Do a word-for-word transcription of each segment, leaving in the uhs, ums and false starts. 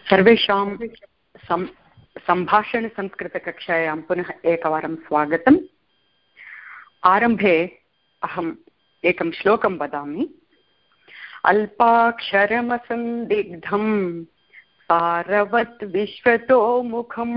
सर्वेषां सं सम्भाषणसंस्कृतकक्षायां पुनः एकवारं स्वागतम्। आरम्भे अहम् एकं श्लोकं वदामि। अल्पाक्षरमसन्दिग्धं सारवत् विश्वतो मुखम्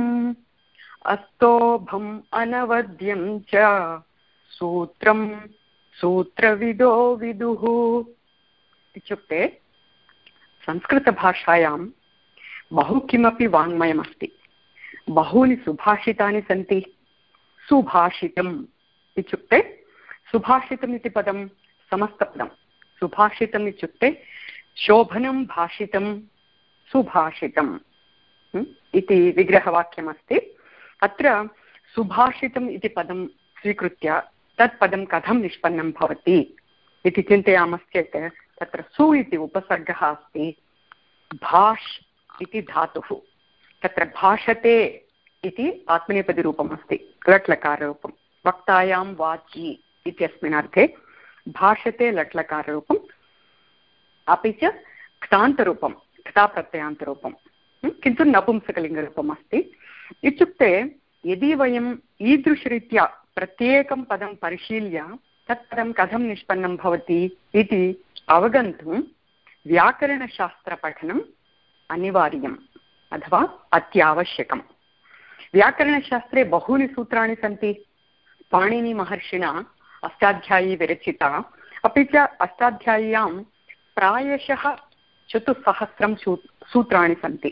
अस्तोभम् अनवद्यं च सूत्रं सूत्रविदो विदुः। इत्युक्ते संस्कृतभाषायां बहु किमपि वाङ्मयमस्ति, बहूनि सुभाषितानि सन्ति। सुभाषितम् इत्युक्ते सुभाषितम् इति पदं समस्तपदं। सुभाषितम् इत्युक्ते शोभनं भाषितं सुभाषितम् इति विग्रहवाक्यमस्ति। अत्र सुभाषितम् इति पदं स्वीकृत्य तत् पदं कथं निष्पन्नं भवति इति चिन्तयामश्चेत् तत्र सु इति उपसर्गः अस्ति, भाष् इति धातुः, तत्र भाषते इति आत्मनेपदिरूपम् अस्ति, लट्लकाररूपं। वक्तायां वाची इत्यस्मिन् अर्थे भाषते लट्लकाररूपम्, अपि च क्तान्तरूपं क्ताप्रत्ययान्तरूपं, किन्तु नपुंसकलिङ्गरूपम् अस्ति। इत्युक्ते यदि वयम् ईदृशरीत्या प्रत्येकं पदं परिशील्य तत् पदं कथं निष्पन्नं भवति इति अवगन्तुं व्याकरणशास्त्रपठनम् अनिवार्यम् अथवा अत्यावश्यकम्। व्याकरणशास्त्रे बहूनि सूत्राणि सन्ति। पाणिनिमहर्षिणा अष्टाध्यायी विरचिता, अपि च अष्टाध्याय्यां प्रायशः चतुस्सहस्रं सूत्राणि सन्ति।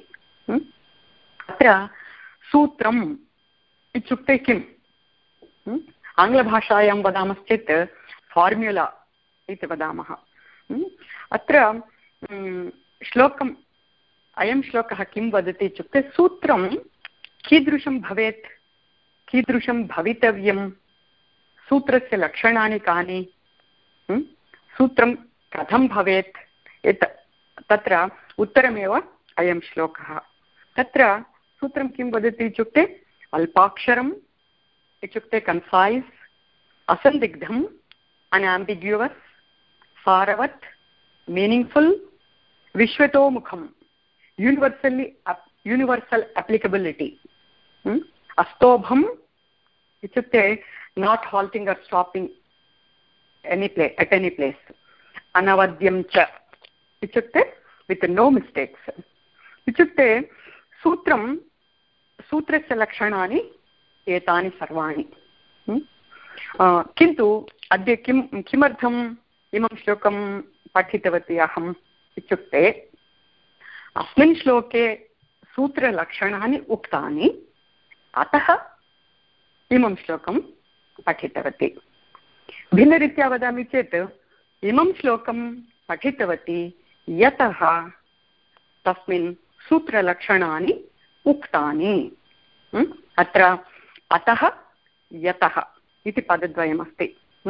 अत्र सूत्रम् इत्युक्ते किम्? आङ्ग्लभाषायां वदामश्चेत् फार्म्युला इति वदामः। अत्र श्लोकम् अयं श्लोकः किं वदति इत्युक्ते सूत्रं कीदृशं भवेत्, कीदृशं भवितव्यं, सूत्रस्य लक्षणानि कानि, सूत्रं कथं भवेत्, तत्र उत्तरमेव अयं श्लोकः। तत्र सूत्रं किं वदति इत्युक्ते अल्पाक्षरम् इत्युक्ते कन्सैस्, असन्दिग्धम् अनएम्बिग्युवस्, सारवत् मीनिङ्ग्फुल्, विश्वतोमुखम् यूनिवर्सली यूनिवर्सल एप्लिकबिलिटी, अस्तोभम् इत्युक्ते not halting or stopping any play at any place, अनवद्यं च इत्युक्ते वित् नो मिस्टेक्स्। इत्युक्ते सूत्रं सूत्रस्य लक्षणानि एतानि सर्वाणि। किन्तु अद्य किं किमर्थम् इमं श्लोकं पठितवती अहम् इत्युक्ते अस्मिन् श्लोके सूत्रलक्षणानि उक्तानि, अतः इमं श्लोकं पठितवती। भिन्नरीत्या वदामि चेत् इमं श्लोकं पठितवती यतः तस्मिन् सूत्रलक्षणानि उक्तानि। अत्र अतः यतः इति पदद्वयमस्ति।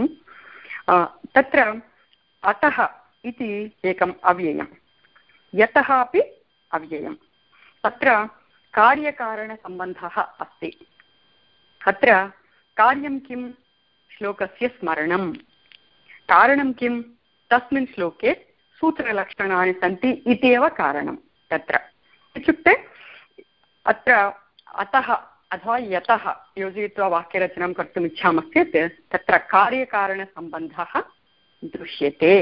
तत्र अतः इति एकम् अव्ययं, यतः अपि अव्ययं। तत्र कार्यकारणसम्बन्धः अस्ति। अत्र कार्यं किं? श्लोकस्य स्मरणं। कारणं किं? तस्मिन् श्लोके सूत्रलक्षणानि सन्ति इत्येव कारणं तत्र। इत्युक्ते अत्र अतः अथवा यतः योजयित्वा वाक्यरचनां कर्तुम् इच्छामश्चेत् तत्र कार्यकारणसम्बन्धः दृश्यते।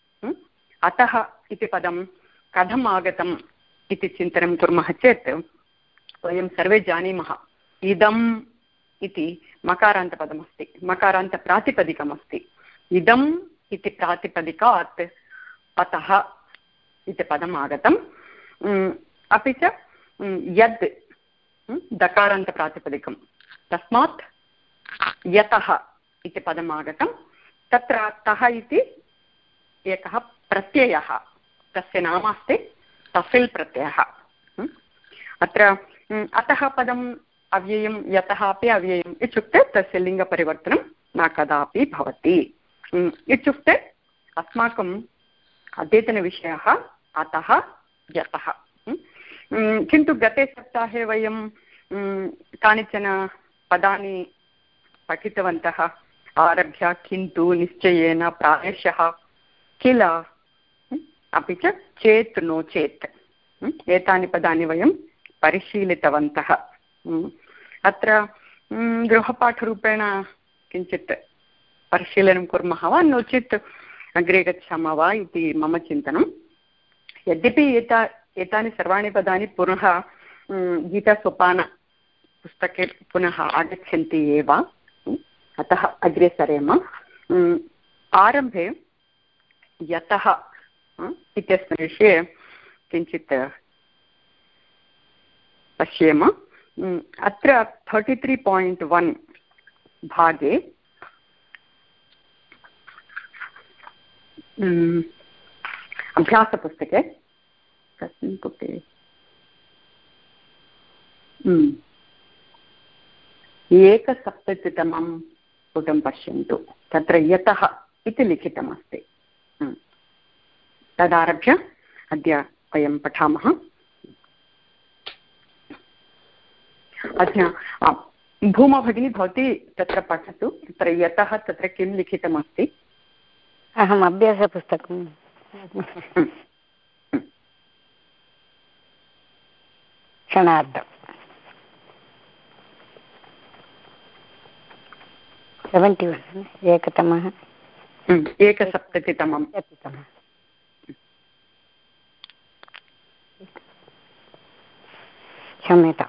अतः इति पदं कथम् आगतम् इति चिन्तनं कुर्मः चेत् वयं सर्वे जानीमः, इदम् इति मकारान्तपदमस्ति, मकारान्तप्रातिपदिकमस्ति। इदम् इति प्रातिपदिकात् अतः इति पदम् आगतम्। अपि च यद् दकारान्तप्रातिपदिकं, तस्मात् यतः इति पदम् आगतं। तत्र तः इति एकः प्रत्ययः, तस्य नाम अस्ति तफिल् प्रत्ययः। अत्र अतः पदम् अव्ययं, यतः अपि अव्ययम् इत्युक्ते तस्य लिङ्गपरिवर्तनं न कदापि भवति। इत्युक्ते अस्माकम् अद्यतनविषयः अतः यतः। किन्तु गते सप्ताहे वयं कानिचन पदानि पठितवन्तः। आरभ्य किन्तु, निश्चयेन, प्रायशः, किल, अपि च चेत्, नो चेत् एतानि पदानि वयं परिशीलितवन्तः। अत्र गृहपाठरूपेण किञ्चित् परिशीलनं कुर्मः वा नो चेत् अग्रे गच्छामः वा इति मम चिन्तनं। यद्यपि एता एतानि सर्वाणि पदानि पुनः गीतासोपानपुस्तके पुनः आगच्छन्ति एव, अतः अग्रे सरेम। आरम्भे यतः इत्यस्मिन् विषये किञ्चित् पश्येम। अत्र तर्टि त्री पायिण्ट् वन् भागे अभ्यासपुस्तके कस्मिन् पुटे एकसप्ततितमं पुटं पश्यन्तु, तत्र यतः इति लिखितमस्ति। तदारभ्य अद्य वयं पठामः। अद्य भूमा भगिनी भवती तत्र पठतु, तत्र यतः तत्र किं लिखितमस्ति। अहम् अभ्यासपुस्तकं क्षणार्धम् सेवेण्टि वन् एकतमः एकसप्ततितमं क्षम्यतां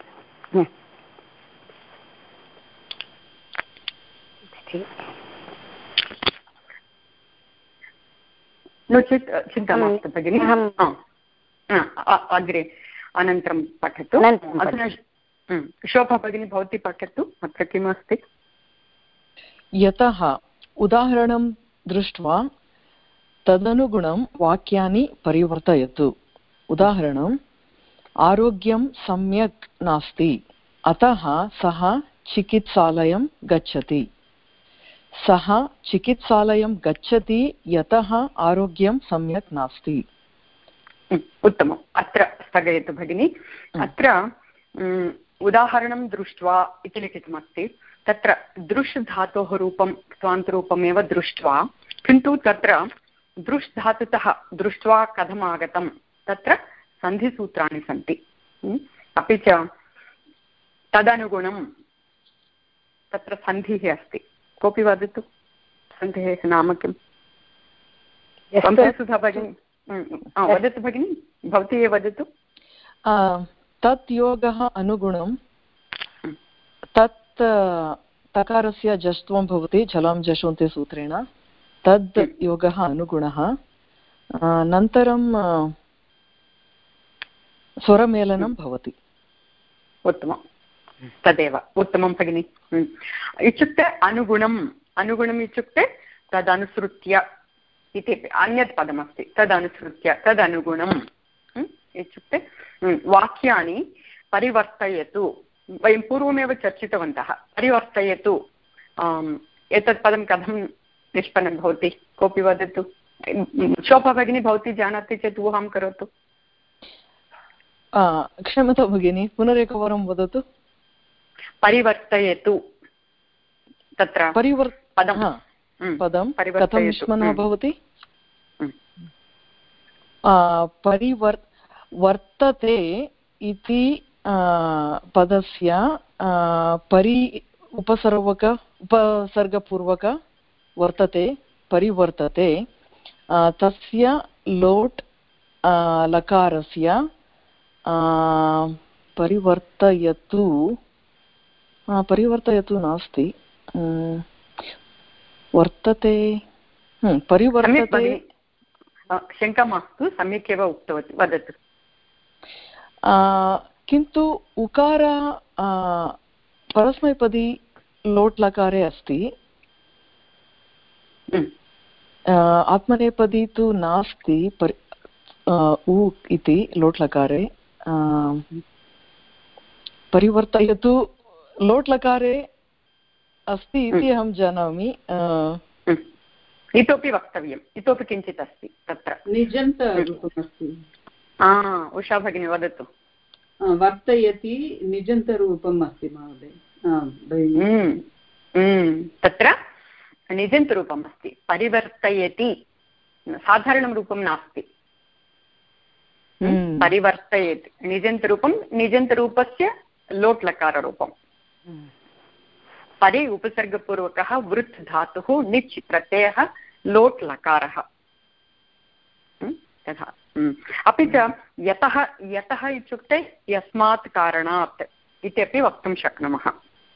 नो चेत् चिन्ता मास्तु भगिनि, अग्रे अनन्तरं पठतु। अधुना शोभा भगिनी भवती पठतु, अत्र किमस्ति। यतः उदाहरणं दृष्ट्वा तदनुगुणं वाक्यानि परिवर्तयतु। उदाहरणम्, आरोग्यं सम्यक् नास्ति, अतः सः चिकित्सालयं गच्छति। सः चिकित्सालयं गच्छति यतः आरोग्यं सम्यक् नास्ति। उत्तमम्। अत्र स्थगयतु भगिनि। अत्र उदाहरणं दृष्ट्वा इति लिखितमस्ति। तत्र दृश् धातोः रूपं स्वान्तरूपमेव दृष्ट्वा, किन्तु तत्र दृश् धातुतः दृष्ट्वा कथम् आगतं, तत्र सन्धिसूत्राणि सन्ति। अपि च तदनुगुणं तत्र सन्धिः अस्ति। कोऽपि वदतु, सन्धेः नाम किम्? सुधा भगिनी वदतु भगिनि, भवती एव वदतु। तत् योगः अनुगुणं, तत् तकारस्य जष्ट्वं भवति झलां जषोन्ते सूत्रेण, तद् योगः अनुगुणः। अनन्तरं स्वरमेलनं भवति। उत्तमं, तदेव उत्तमं भगिनि। इत्युक्ते अनुगुणम् अनुगुणम् इत्युक्ते तदनुसृत्य इति अन्यत् पदमस्ति। तदनुसृत्य तदनुगुणम् इत्युक्ते वाक्यानि परिवर्तयतु। वयं पूर्वमेव चर्चितवन्तः। परिवर्तयतु, एतत् पदं कथं निष्पन्नं भवति, कोऽपि वदतु। शोभा भगिनी भवती जानाति चेत् ऊहां करोतु। क्षम्यतां भगिनी, पुनरेकवारं वदतु। परिवर्तयतु, तत्र परिवर् पदं पदं कथं निष्पन्नः भवति? परिवर् वर्तते इति पदस्य परि उपसर्वक उपसर्गपूर्वक वर्तते, परिवर्तते, तस्य लोट् लकारस्य परिवर्तयतु परिवर्तयतु नास्ति, वर्तते परिवर्तते। शङ्का मास्तु, सम्यक् एव उक्तवती, वदतु। किन्तु उकार परस्मैपदी लोट् लकारे अस्ति, आत्मनेपदी तु नास्ति उ इति लोट् लकारे। परिवर्तयतु लोट् लकारे अस्ति इति अहं जानामि। इतोपि वक्तव्यम्, इतोपि किञ्चित् अस्ति तत्र। निजन्तरूपमस्ति। उषा भगिनी वदतु। वर्तयति निजन्तरूपम् अस्ति महोदय। तत्र निजन्तरूपम् अस्ति। परिवर्तयति साधारणं रूपं नास्ति। परिवर्तयेत् निजन्तरूपं निजन्तरूपस्य लोट् लकाररूपं परे उपसर्गपूर्वकः वृत् धातुः निच् प्रत्ययः लोट् लकारः तथा अपि च यतः यतः इत्युक्ते यस्मात् कारणात् इत्यपि वक्तुं शक्नुमः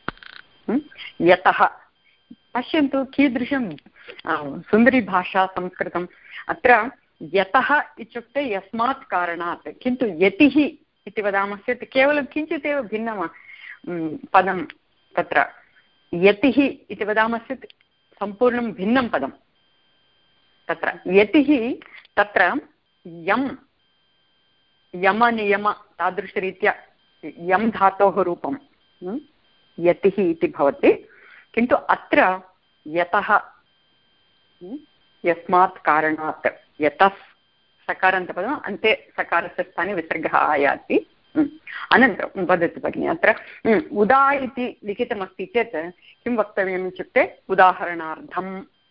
यतः पश्यन्तु कीदृशं सुन्दरी भाषा संस्कृतम् अत्र यतः इत्युक्ते यस्मात् कारणात् किन्तु यतिः इति वदामश्चेत् केवलं किञ्चित् एव भिन्नं पदं तत्र यतिः इति वदामश्चेत् सम्पूर्णं भिन्नं पदं तत्र यतिः तत्र यं यमनियम तादृशरीत्या यं धातोः रूपं यतिः इति भवति किन्तु अत्र यतः यस्मात् कारणात् यतः सकारान्तपदम् अन्ते सकारस्य स्थाने विसर्गः आयाति अनन्तरं वदतु भगिनि अत्र उदा इति लिखितमस्ति चेत् किं वक्तव्यम् इत्युक्ते उदाहरणार्थम्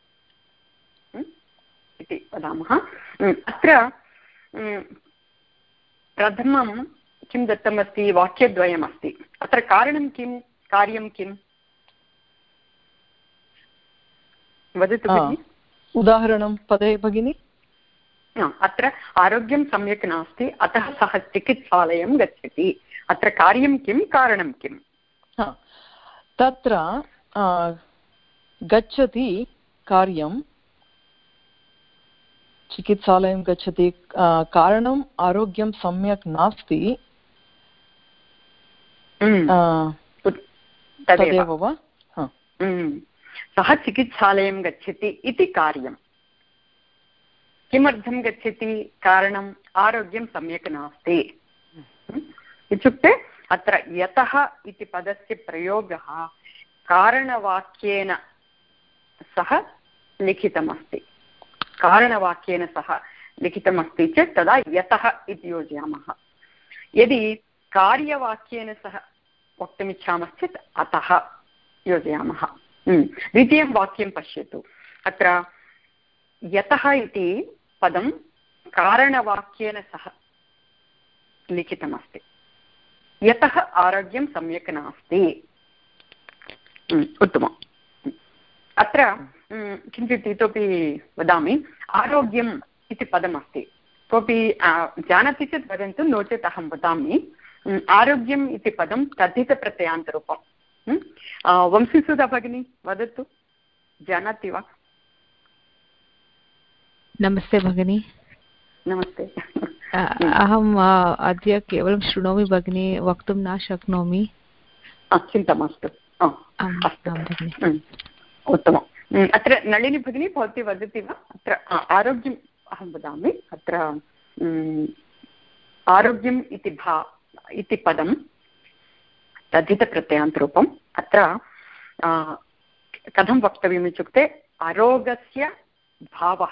इति वदामः अत्र प्रथमं किं दत्तमस्ति वाक्यद्वयमस्ति अत्र कारणं किं कार्यं किम् वदतु भगिनि उदाहरणं पदे भगिनि अत्र आरोग्यं सम्यक् नास्ति अतः सः चिकित्सालयं गच्छति अत्र कार्यं किं कारणं किम् तत्र गच्छति कार्यं चिकित्सालयं गच्छति कारणम् आरोग्यं सम्यक् नास्ति तदेव वा सः चिकित्सालयं गच्छति इति कार्यं किमर्थं गच्छति कारणम् आरोग्यं सम्यक् नास्ति इत्युक्ते अत्र यतः इति पदस्य प्रयोगः कारणवाक्येन सह लिखितमस्ति कारणवाक्येन सह लिखितमस्ति चेत् तदा यतः इति योजयामः यदि कार्यवाक्येन सह वक्तुमिच्छामश्चेत् अतः योजयामः द्वितीयं वाक्यं पश्यतु अत्र यतः इति पदं कारणवाक्येन सह लिखितमस्ति यतः आरोग्यं सम्यक् नास्ति उत्तमम् अत्र किञ्चित् इतोपि वदामि आरोग्यम् इति पदमस्ति कोऽपि जानाति चेत् वदन्तु नो चेत् अहं वदामि आरोग्यम् इति पदं तद्धितप्रत्ययान्तरूपं वंशीसुधा भगिनी वदतु जानाति वा नमस्ते भगिनी नमस्ते अहम् अद्य केवलं शृणोमि भगिनी वक्तुं न शक्नोमि चिन्ता मास्तु उत्तमम् अत्र नलिनी भगिनी भवती वदति वा अत्र आरोग्यम् अहं वदामि अत्र आरोग्यम् इति भा इति पदं तद्धितप्रत्ययान्तरूपम् अत्र कथं वक्तव्यम् इत्युक्ते अरोगस्य भावः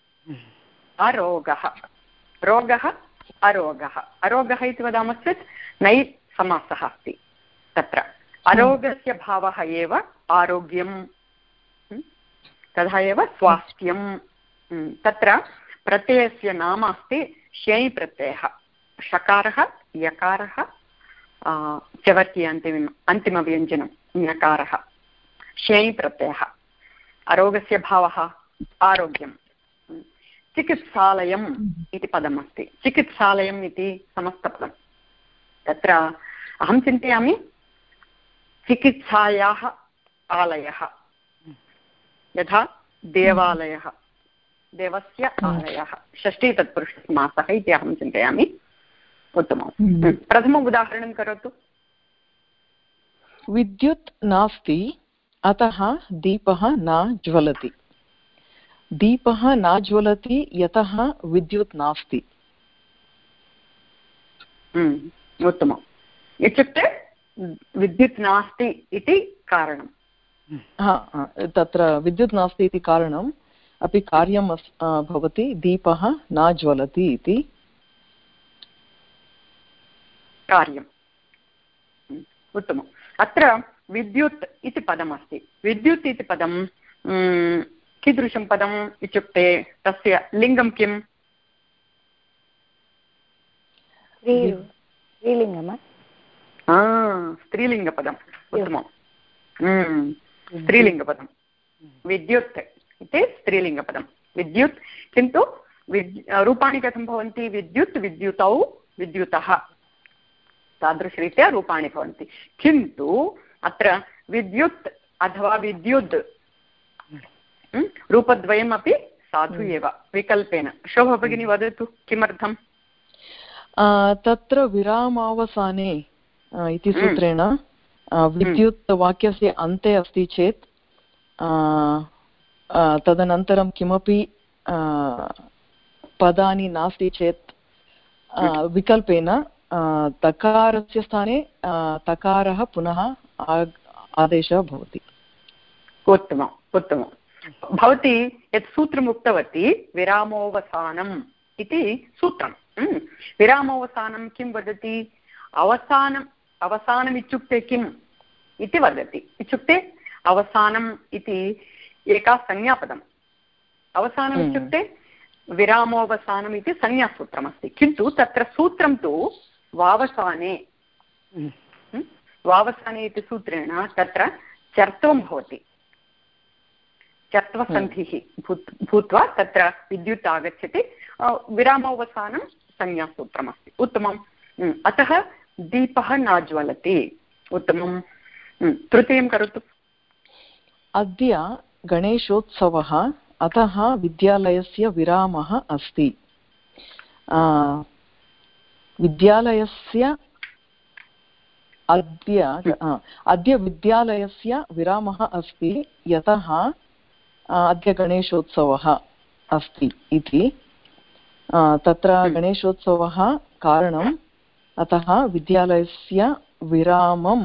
अरोगः रोगः अरोगः अरोगः इति वदामश्चेत् नै समासः अस्ति तत्र अरोगस्य भावः एव आरोग्यं तथा एव स्वास्थ्यं तत्र प्रत्ययस्य नाम अस्ति श्यै प्रत्ययः षकारः यकारः चवर्ति अन्तिम अन्तिमव्यञ्जनं ञकारः श्यै प्रत्ययः अरोगस्य भावः आरोग्यं चिकित्सालयम् इति पदमस्ति चिकित्सालयम् इति समस्तपदं तत्र अहं चिन्तयामि चिकित्सायाः आलयः यथा देवालयः देवस्य आलयः षष्ठी तत्पुरुषसमासः इति अहं चिन्तयामि उत्तमं प्रथमम् उदाहरणं करोतु विद्युत् नास्ति अतः दीपः न ज्वलति दीपः न ज्वलति यतः विद्युत् नास्ति उत्तमम् इत्युक्ते विद्युत् नास्ति इति कारणं तत्र विद्युत् नास्ति इति कारणम् अपि कार्यं भवति दीपः न ज्वलति इति कार्यम् उत्तमम् अत्र विद्युत् इति पदमस्ति विद्युत् इति पदं कीदृशं पदम् इत्युक्ते तस्य लिङ्गं किम् स्त्रीलिङ्गम् स्त्रीलिङ्गपदम् उत्तमं स्त्रीलिङ्गपदं विद्युत् इति स्त्रीलिङ्गपदं विद्युत् किन्तु विद् रूपाणि कथं भवन्ति विद्युत् विद्युतौ विद्युतः तादृशरीत्या रूपाणि भवन्ति किन्तु अत्र विद्युत् अथवा विद्युद् रूपद्वयमपि साधु एव विकल्पेन शोभा भगिनी वदतु किमर्थम् तत्र विरामावसाने इति सूत्रेण विद्युत् वाक्यस्य अन्ते अस्ति चेत् तदनन्तरं किमपि पदानि नास्ति चेत् विकल्पेन तकारस्य स्थाने तकारः पुनः आदेशः भवति उत्तमम् उत्तमं भवती यत् सूत्रम् उक्तवती विरामोवसानम् इति सूत्रं विरामोवसानं किं वदति अवसानम् अवसानम् इत्युक्ते किम् इति वदति इत्युक्ते अवसानम् इति एका संज्ञापदम् अवसानम् इत्युक्ते विरामोवसानम् इति संज्ञासूत्रमस्ति किन्तु तत्र सूत्रं तु वावसाने वावसाने इति सूत्रेण तत्र चर्त्वं भवति चर्त्वसन्धिः भूत्वा तत्र विद्युत् आगच्छति विरामोवसानं संज्ञासूत्रमस्ति उत्तमम् अतः दीपः न ज्वलति उत्तमं तृतीयं करोतु अद्य गणेशोत्सवः अतः विद्यालयस्य विरामः अस्ति विद्यालयस्य अद्य अद्य विद्यालयस्य विरामः अस्ति यतः अद्य गणेशोत्सवः अस्ति इति तत्र गणेशोत्सवः कारणम् अतः विद्यालयस्य विरामं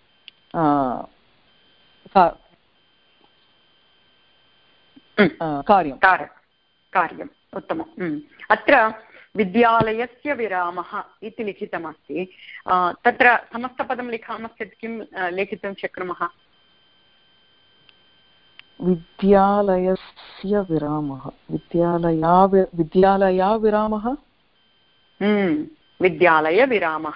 कार्यं कार्यम् उत्तमम् अत्र विद्यालयस्य विरामः इति लिखितमस्ति तत्र समस्तपदं लिखामश्चेत् किं लेखितुं शक्नुमः विद्यालयस्य विरामः विद्यालया विद्यालया विरामः विद्यालयविरामः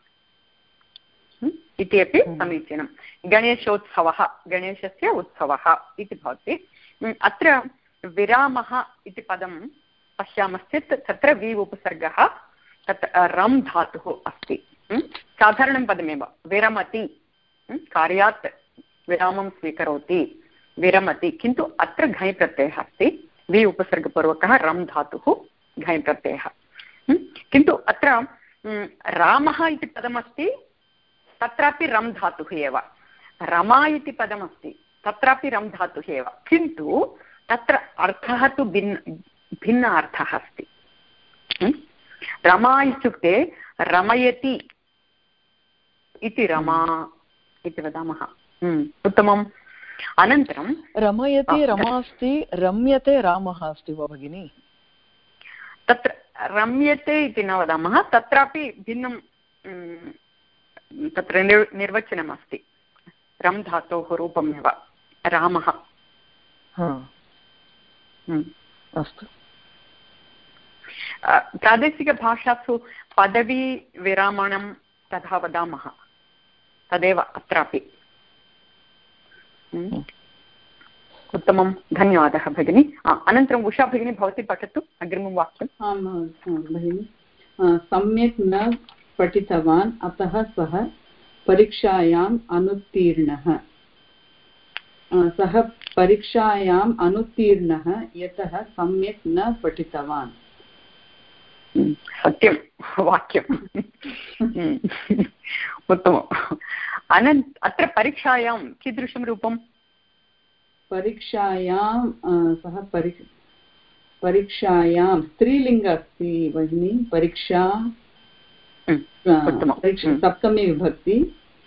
इति अपि समीचीनं गणेशोत्सवः गणेशस्य उत्सवः इति भवति अत्र विरामः इति पदं पश्यामश्चेत् तत्र वि उपसर्गः तत्र रम् धातुः अस्ति साधारणं पदमेव विरमति कार्यात् विरामं स्वीकरोति विरमति किन्तु अत्र घञ् प्रत्ययः अस्ति वि उपसर्गपूर्वकः रम् धातुः घञ् प्रत्ययः किन्तु अत्र रामः इति पदमस्ति तत्रापि रम् धातुः एव रमा इति पदमस्ति तत्रापि रम् धातुः एव किन्तु तत्र अर्थः तु भिन्न भिन्न अर्थः अस्ति रमा इत्युक्ते रमयति इति रमा इति वदामः उत्तमम् अनन्तरं रमयति रमा अस्ति रम्यते रामः अस्ति वा भगिनि तत्र रम्यते इति न वदामः तत्रापि भिन्नं तत्र निर्वचनमस्ति रम् धातोः रूपमेव रामः अस्तु प्रादेशिकभाषासु पदवी विरामणं तथा वदामः तदेव अत्रापि उत्तमं धन्यवादः भगिनी अनन्तरम् उषा भगिनी भवती पठतु अग्रिमं वाक्यम् आं भगिनि सम्यक् न पठितवान् अतः सः परीक्षायाम् अनुत्तीर्णः सः परीक्षायाम् अनुत्तीर्णः यतः सम्यक् न पठितवान् सत्यं वाक्यम् उत्तमम् अनन्त अत्र परीक्षायां कीदृशं रूपं परीक्षायां सः परि परीक्षायां स्त्रीलिङ्ग अस्ति भगिनी परीक्षा सप्तमी विभक्ति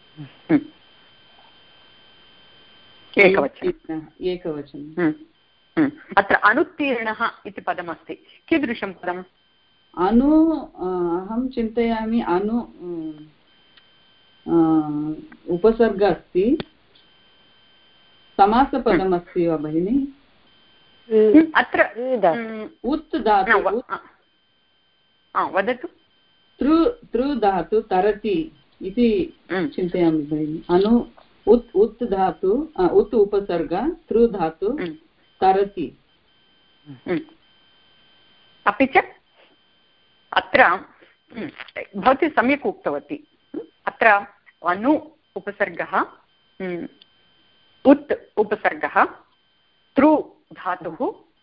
एकवचनम् एकवचनम् अत्र अनुत्तीर्णः इति पदमस्ति कीदृशं पदम् अनु अहं चिन्तयामि अनु उपसर्ग अस्ति समासपदमस्ति वा भगिनि अत्र उत् धातु वदतु तृ तृ धातु तरति इति चिन्तयामि भगिनि अनु उत् उत् धातु उत् उपसर्ग तृ धातु तरति अपि च अत्र भवती सम्यक् उक्तवती अत्र अनु उपसर्गः उत् उपसर्गः तृ धातुः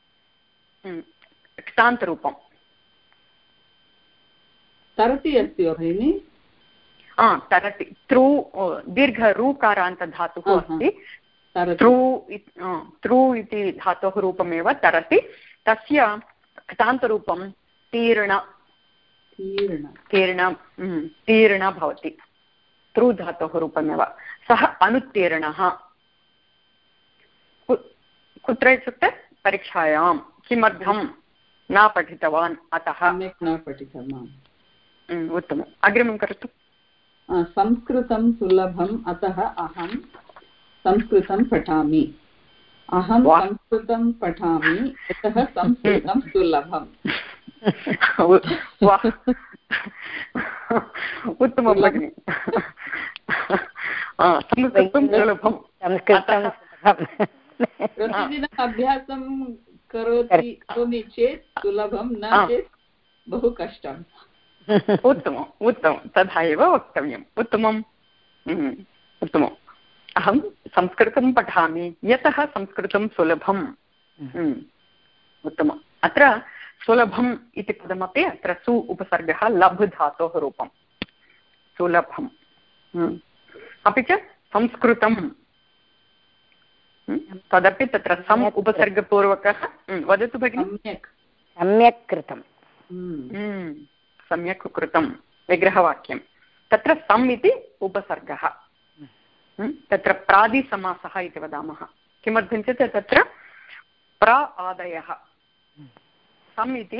क्तान्तरूपं तरति अस्ति वा भगिनि तरति तृ दीर्घरूकारान्तधातुः अस्ति तृ तृ इति धातोः रूपमेव तरति तस्य क्तान्तरूपं तीर्ण तीर्ण तीर्ण भवति तृ धातोः रूपमेव सः अनुत्तीर्णः कुत्र इत्युक्ते परीक्षायां किमर्थं न पठितवान् अतः सम्यक् न पठितवान् उत्तमम् अग्रिमं करोतु संस्कृतं सुलभम् अतः अहं संस्कृतं पठामि अहं संस्कृतं पठामि यतः संस्कृतं सुलभम् उत्तमं भगिनि संस्कृतं सुलभं प्रतिदिनम् अभ्यासं करोति करोमि चेत् सुलभं न चेत् बहु कष्टम् उत्तमम् उत्तमं तथा एव वक्तव्यम् उत्तमम् उत्तमम् अहं संस्कृतं पठामि यतः संस्कृतं सुलभम् उत्तमम् अत्र सुलभम् इति पदमपि अत्र सु उपसर्गः लभ् धातोः रूपं सुलभम् अपि च संस्कृतं तदपि तत्र सम् उपसर्गपूर्वकः वदतु भगिनि सम्यक् सम्यक् कृतं सम्यक् कृतं विग्रहवाक्यं तत्र सम् इति उपसर्गः तत्र प्रादिसमासः इति वदामः किमर्थं चेत् तत्र प्र आदयः सम् इति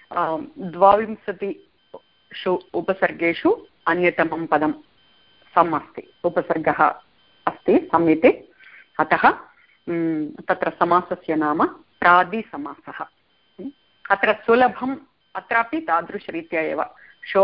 द्वाविंशतिषु उपसर्गेषु अन्यतमं पदं सम् अस्ति उपसर्गः अस्ति सम् इति अतः तत्र समासस्य नाम प्रादिसमासः अत्र सुलभम् अत्रापि तादृशरीत्या एव शो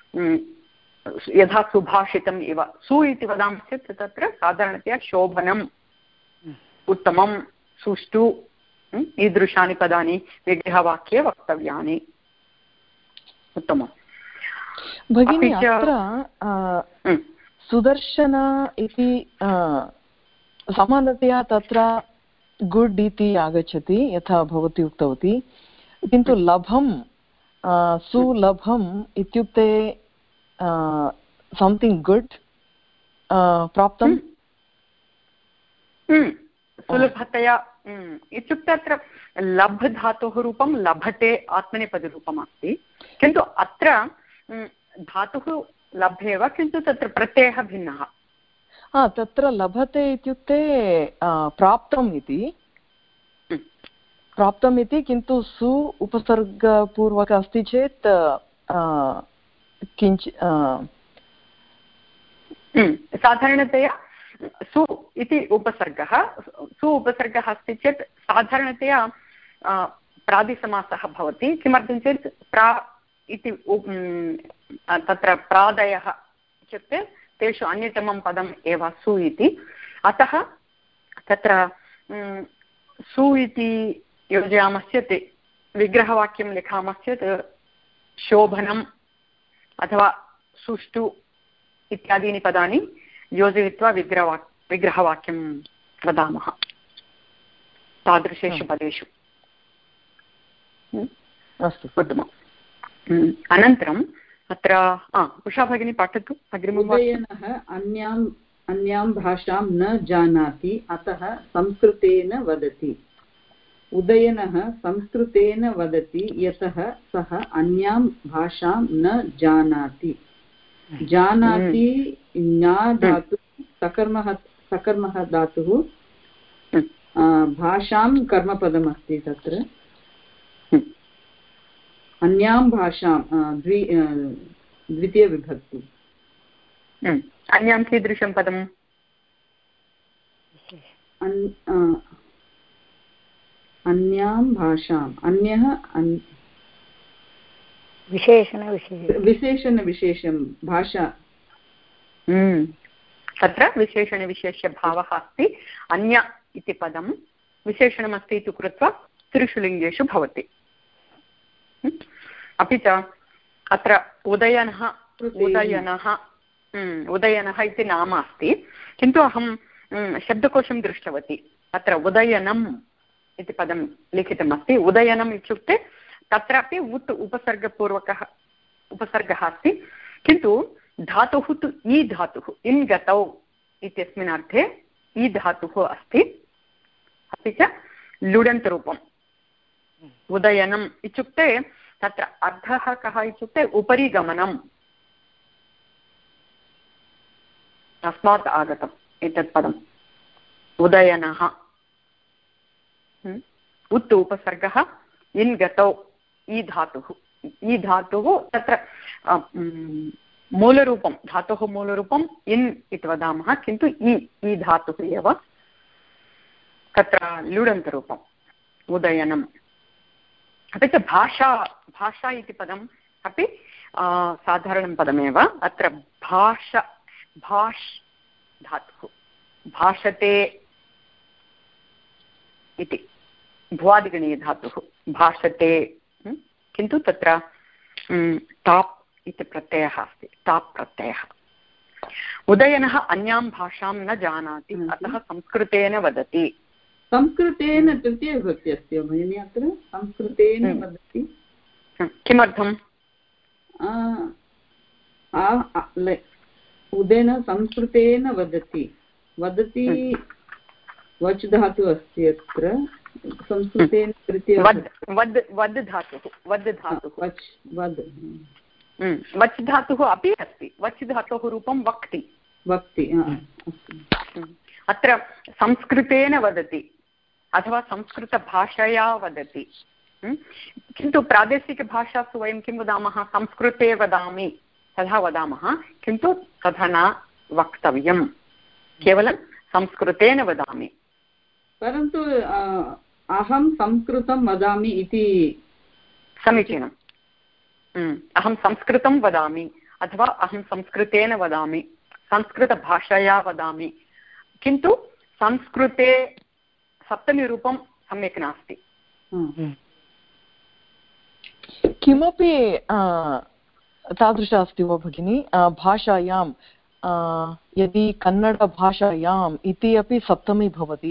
यथा सुभाषितम् इव सु इति वदामः चेत् तत्र साधारणतया शोभनम् उत्तमं सुष्ठु ईदृशानि पदानि विग्रहवाक्ये वक्तव्यानि उत्तमम् भगिनी अत्र सुदर्शन इति समानतया तत्र गुड् इति आगच्छति यथा भवती उक्तवती किन्तु लभं सुलभम् इत्युक्ते संथिङ्ग् गुड् प्राप्तं सुलभतया इत्युक्ते अत्र लभ् धातोः रूपं लभते आत्मनेपदरूपम् अस्ति किन्तु अत्र धातुः लभ्येव किन्तु तत्र प्रत्ययः भिन्नः हा तत्र लभते इत्युक्ते प्राप्तम् इति प्राप्तम् इति किन्तु सु उपसर्गपूर्वक अस्ति चेत् किञ्चित् साधारणतया सु इति उपसर्गः सु उपसर्गः अस्ति चेत् साधारणतया प्रादिसमासः भवति किमर्थं चेत् प्रा इति तत्र प्रादयः इत्युक्ते तेषु अन्यतमं पदम् एव सु इति अतः तत्र सु इति योजयामश्चेत् विग्रहवाक्यं लिखामश्चेत् शोभनम् अथवा सुष्ठु इत्यादीनि पदानि योजयित्वा विग्रहवाक् विग्रहवाक्यं वदामः तादृशेषु पदेषु अस्तु उत्तमम् अनन्तरम् अत्र उषा भगिनी पठतु अग्रिमम् उदयनः अन्याम् अन्यां भाषां न जानाति अतः संस्कृतेन वदति उदयनः संस्कृतेन वदति यतः सः अन्यां भाषां न जानाति जानाति ज्ञा धातुः सकर्मः सकर्मः धातुः भाषां कर्मपदमस्ति तत्र अन्यां भाषां द्वि द्वितीयविभक्ति अन्यां कीदृशं पदम् अन्यां भाषाम् अन्यः विशेषणविशेषं विशेषणविशेषं भाषा तत्र विशेषणविशेष्यभावः अस्ति अन्य इति पदं विशेषणमस्ति इति कृत्वा त्रिषु लिङ्गेषु भवति अपि च अत्र उदयनः उदयनः उदयनः इति नाम अस्ति किन्तु अहं शब्दकोशं दृष्टवती अत्र उदयनम् इति पदं लिखितमस्ति उदयनम् इत्युक्ते तत्रापि उत् उपसर्गपूर्वकः उपसर्गः अस्ति किन्तु धातुः तु ई धातुः इन् गतौ इत्यस्मिन् अर्थे ई धातुः अस्ति अपि च लुडन्तरूपम् उदयनम् इत्युक्ते तत्र अर्थः कः इत्युक्ते उपरि गमनम् तस्मात् आगतम् एतत् पदम् उदयनः उत् उपसर्गः इन् गतौ ई धातुः ई धातुः तत्र मूलरूपं धातोः मूलरूपम् इन् इति वदामः किन्तु इ ई धातुः एव तत्र लुडन्तरूपम् उदयनम् अपि च भाषा भाषा इति पदम् अपि साधारणं पदमेव अत्र भाषा भाष् धातुः भाषते इति भ्वादिगणीयधातुः भाषते किन्तु तत्र टाप् इति प्रत्ययः अस्ति टाप् प्रत्ययः उदयनः अन्यां भाषां न जानाति अतः संस्कृतेन वदति संस्कृतेन तृतीयविभक्ति अस्ति भगिनि अत्र संस्कृतेन वदति किमर्थम् उदयन संस्कृतेन वदति वदति वच् धातुः अस्ति अत्र संस्कृतेन तृतीय वद् वद् धातुः वद् धातुः वच् वद् वच् धातुः अपि अस्ति वच् धातोः रूपं वक्ति वक्ति अत्र संस्कृतेन वदति अथवा संस्कृतभाषया वदति किन्तु प्रादेशिकभाषासु वयं किं वदामः संस्कृते वदामि तथा वदामः किन्तु तथा न वक्तव्यं केवलं संस्कृतेन वदामि परन्तु अहं संस्कृतं वदामि इति समीचीनम् अहं संस्कृतं वदामि अथवा अहं संस्कृतेन वदामि संस्कृतभाषया वदामि किन्तु संस्कृते सप्तमीरूपं सम्यक् नास्ति किमपि तादृश अस्ति वा भगिनि भाषायां यदि कन्नडभाषायाम् इति अपि सप्तमी भवति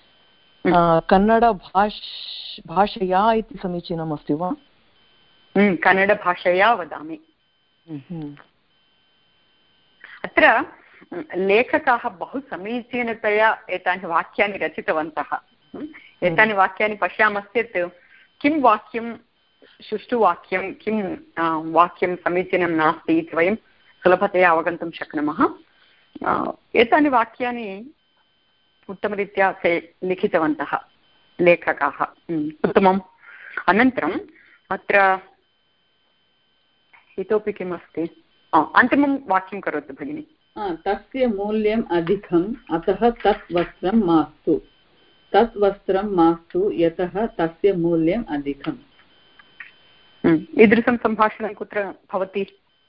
कन्नडभाष भाषया इति समीचीनम् अस्ति वा कन्नडभाषया वदामि अत्र लेखकाः बहु समीचीनतया एतानि वाक्यानि रचितवन्तः एतानि वाक्यानि पश्यामश्चेत् किं वाक्यं सुष्ठुवाक्यं किं वाक्यं समीचीनं नास्ति इति वयं सुलभतया अवगन्तुं शक्नुमः एतानि वाक्यानि उत्तमरीत्या ते लिखितवन्तः लेखकाः उत्तमम् अनन्तरम् अत्र इतोपि किम् अस्ति अन्तिमं वाक्यं करोतु भगिनि तस्य मूल्यम् अधिकम् अतः तत् वस्त्रं मास्तु तत् वस्त्रं मास्तु यतः तस्य मूल्यम् अधिकम् ईदृशं सम्भाषणं कुत्र भवति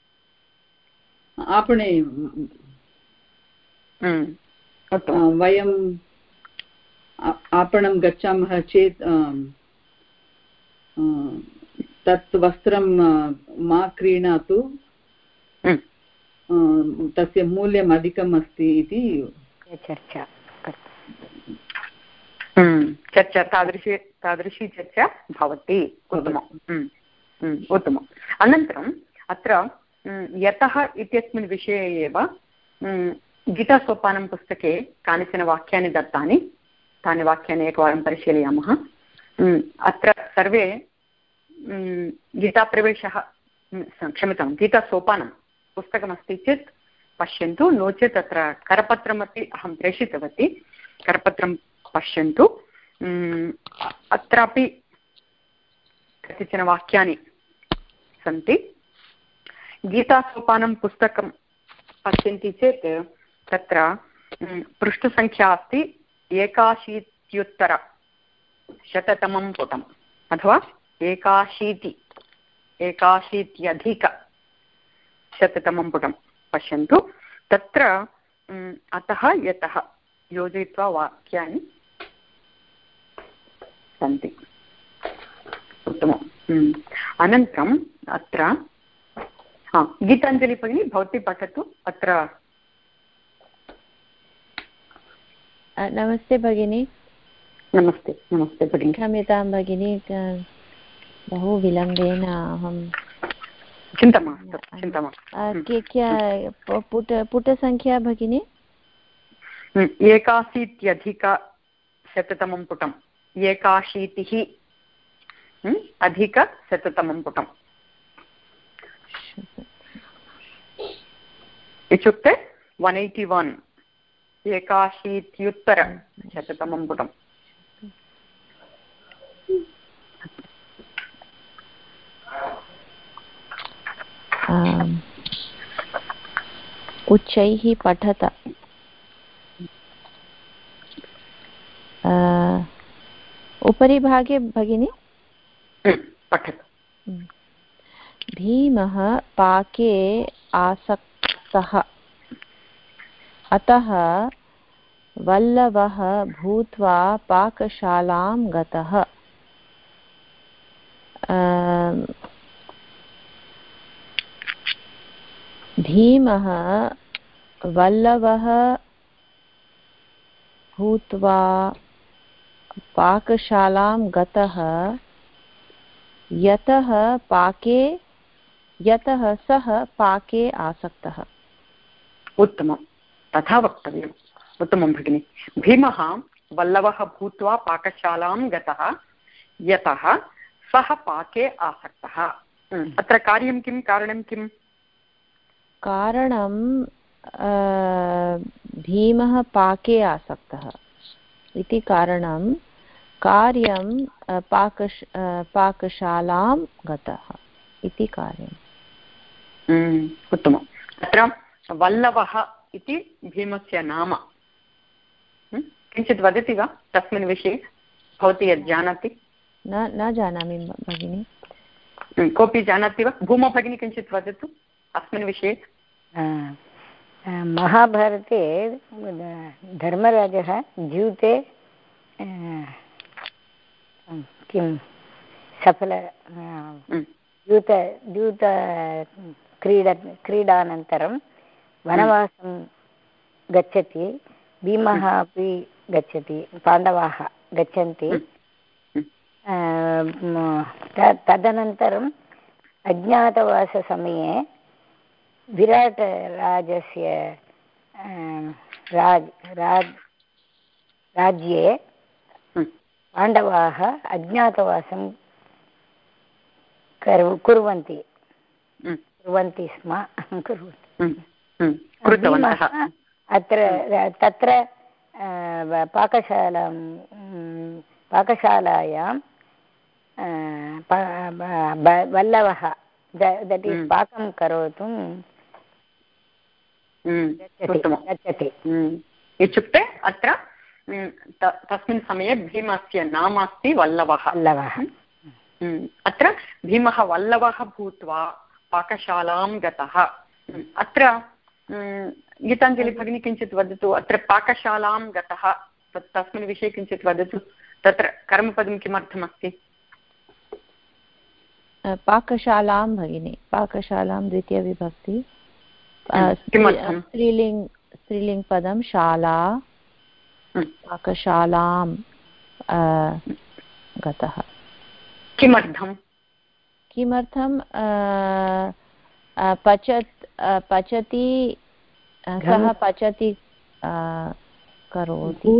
आपणे वयं आपणं गच्छामः चेत् तत् वस्त्रं मा क्रीणातु तस्य मूल्यम् अधिकम् अस्ति इति चर्चा चर्चा तादृशी तादृशी चर्चा भवति उत्तमम् उत्तमम् अनन्तरम् अत्र यतः इत्यस्मिन् विषये एव गीतासोपानं पुस्तके कानिचन वाक्यानि दत्तानि तानि वाक्यानि एकवारं परिशीलयामः अत्र सर्वे गीताप्रवेशः क्षम्यतां गीतासोपानं पुस्तकमस्ति चेत् पश्यन्तु नो चेत् अत्र करपत्रमपि अहं प्रेषितवती करपत्रं पश्यन्तु अत्रापि कतिचन वाक्यानि सन्ति गीतासोपानं पुस्तकं पश्यन्ति चेत् तत्र पृष्ठसङ्ख्या अस्ति एकाशीत्युत्तर शततमं पुटम् अथवा एकाशीति एकाशीत्यधिकशततमं पुटं पश्यन्तु। तत्र अतः यतः योजयित्वा वाक्यानि सन्ति। उत्तमम्। अनन्तरम् अत्र हा गीताञ्जलि भगिनी भवती पठतु। अत्र नमस्ते भगिनी। नमस्ते नमस्ते भगिनी। क्षम्यतां भगिनी, बहु विलम्बेन अहं। चिन्ता मास्तु चिन्ता मास्तु। पुट पुटसङ्ख्या भगिनी एकाशीत्यधिकशततमं पुटम्। एकाशीतिः अधिकशततमं पुटम् इत्युक्ते वन् एय्टि वन् एकाशीत्युत्तरशततमं पुटम्। उच्चैः पठत। उपरि भागे भगिनी पठतु। भीमः पाके आसक्तः, अतः वल्लभः भूत्वा पाकशालां गतः। भीमः वल्लभः भूत्वा पाकशालां गतः, यतः पाके यतः सः पाके आसक्तः। उत्तमं, तथा वक्तव्यम्। उत्तमं भगिनि। भीमः वल्लभः भूत्वा पाकशालां गतः, यतः सः पाके आसक्तः। अत्र कार्यं किं, कारणं किम्? कारणं भीमः पाके आसक्तः इति कारणं, कार्यं पाकश पाकशालां गतः इति कार्यम्। उत्तमम्। अत्र वल्लभः इति भीमस्य नाम। किञ्चित् वदति वा तस्मिन् विषये? भवती यत् जानाति? न न जानामि भगिनि। कोऽपि जानाति वा? भूमा भगिनी किञ्चित् वदतु अस्मिन् विषये। महाभारते धर्मराजः द्यूते किं सफल द्यूत द्यूत क्रीड क्रीडानन्तरं वनवासं गच्छति। भीमः अपि गच्छति, पाण्डवाः गच्छन्ति। तदनन्तरम् अज्ञातवाससमये विराटराजस्य राज राज राज्ये पाण्डवाः अज्ञातवासं कुर्वन्ति कुर्वन्ति स्म कुर्वन्ति अत्र तत्र पाकशालां पाकशालायां वल्लभः दट् इस् पाकं करोतुं गच्छति। इत्युक्ते अत्र तस्मिन् समये भीमस्य नाम अस्ति वल्लभः। वल्लभः अत्र भीमः वल्लभः भूत्वा पाकशालां गतः। अत्र गीताञ्जलि भगिनी किञ्चित् वदतु। अत्र पाकशालां गतः तस्मिन् विषये किञ्चित् वदतु। तत्र कर्मपदं किमर्थमस्ति? पाकशालां भगिनी, पाकशालां द्वितीयविभक्ति, स्त्रीलिङ्ग् स्त्रीलिङ्गपदं शाला, पाकशालां गतः। किमर्थं? किमर्थं? पचत् पचति, सः पचति करोति।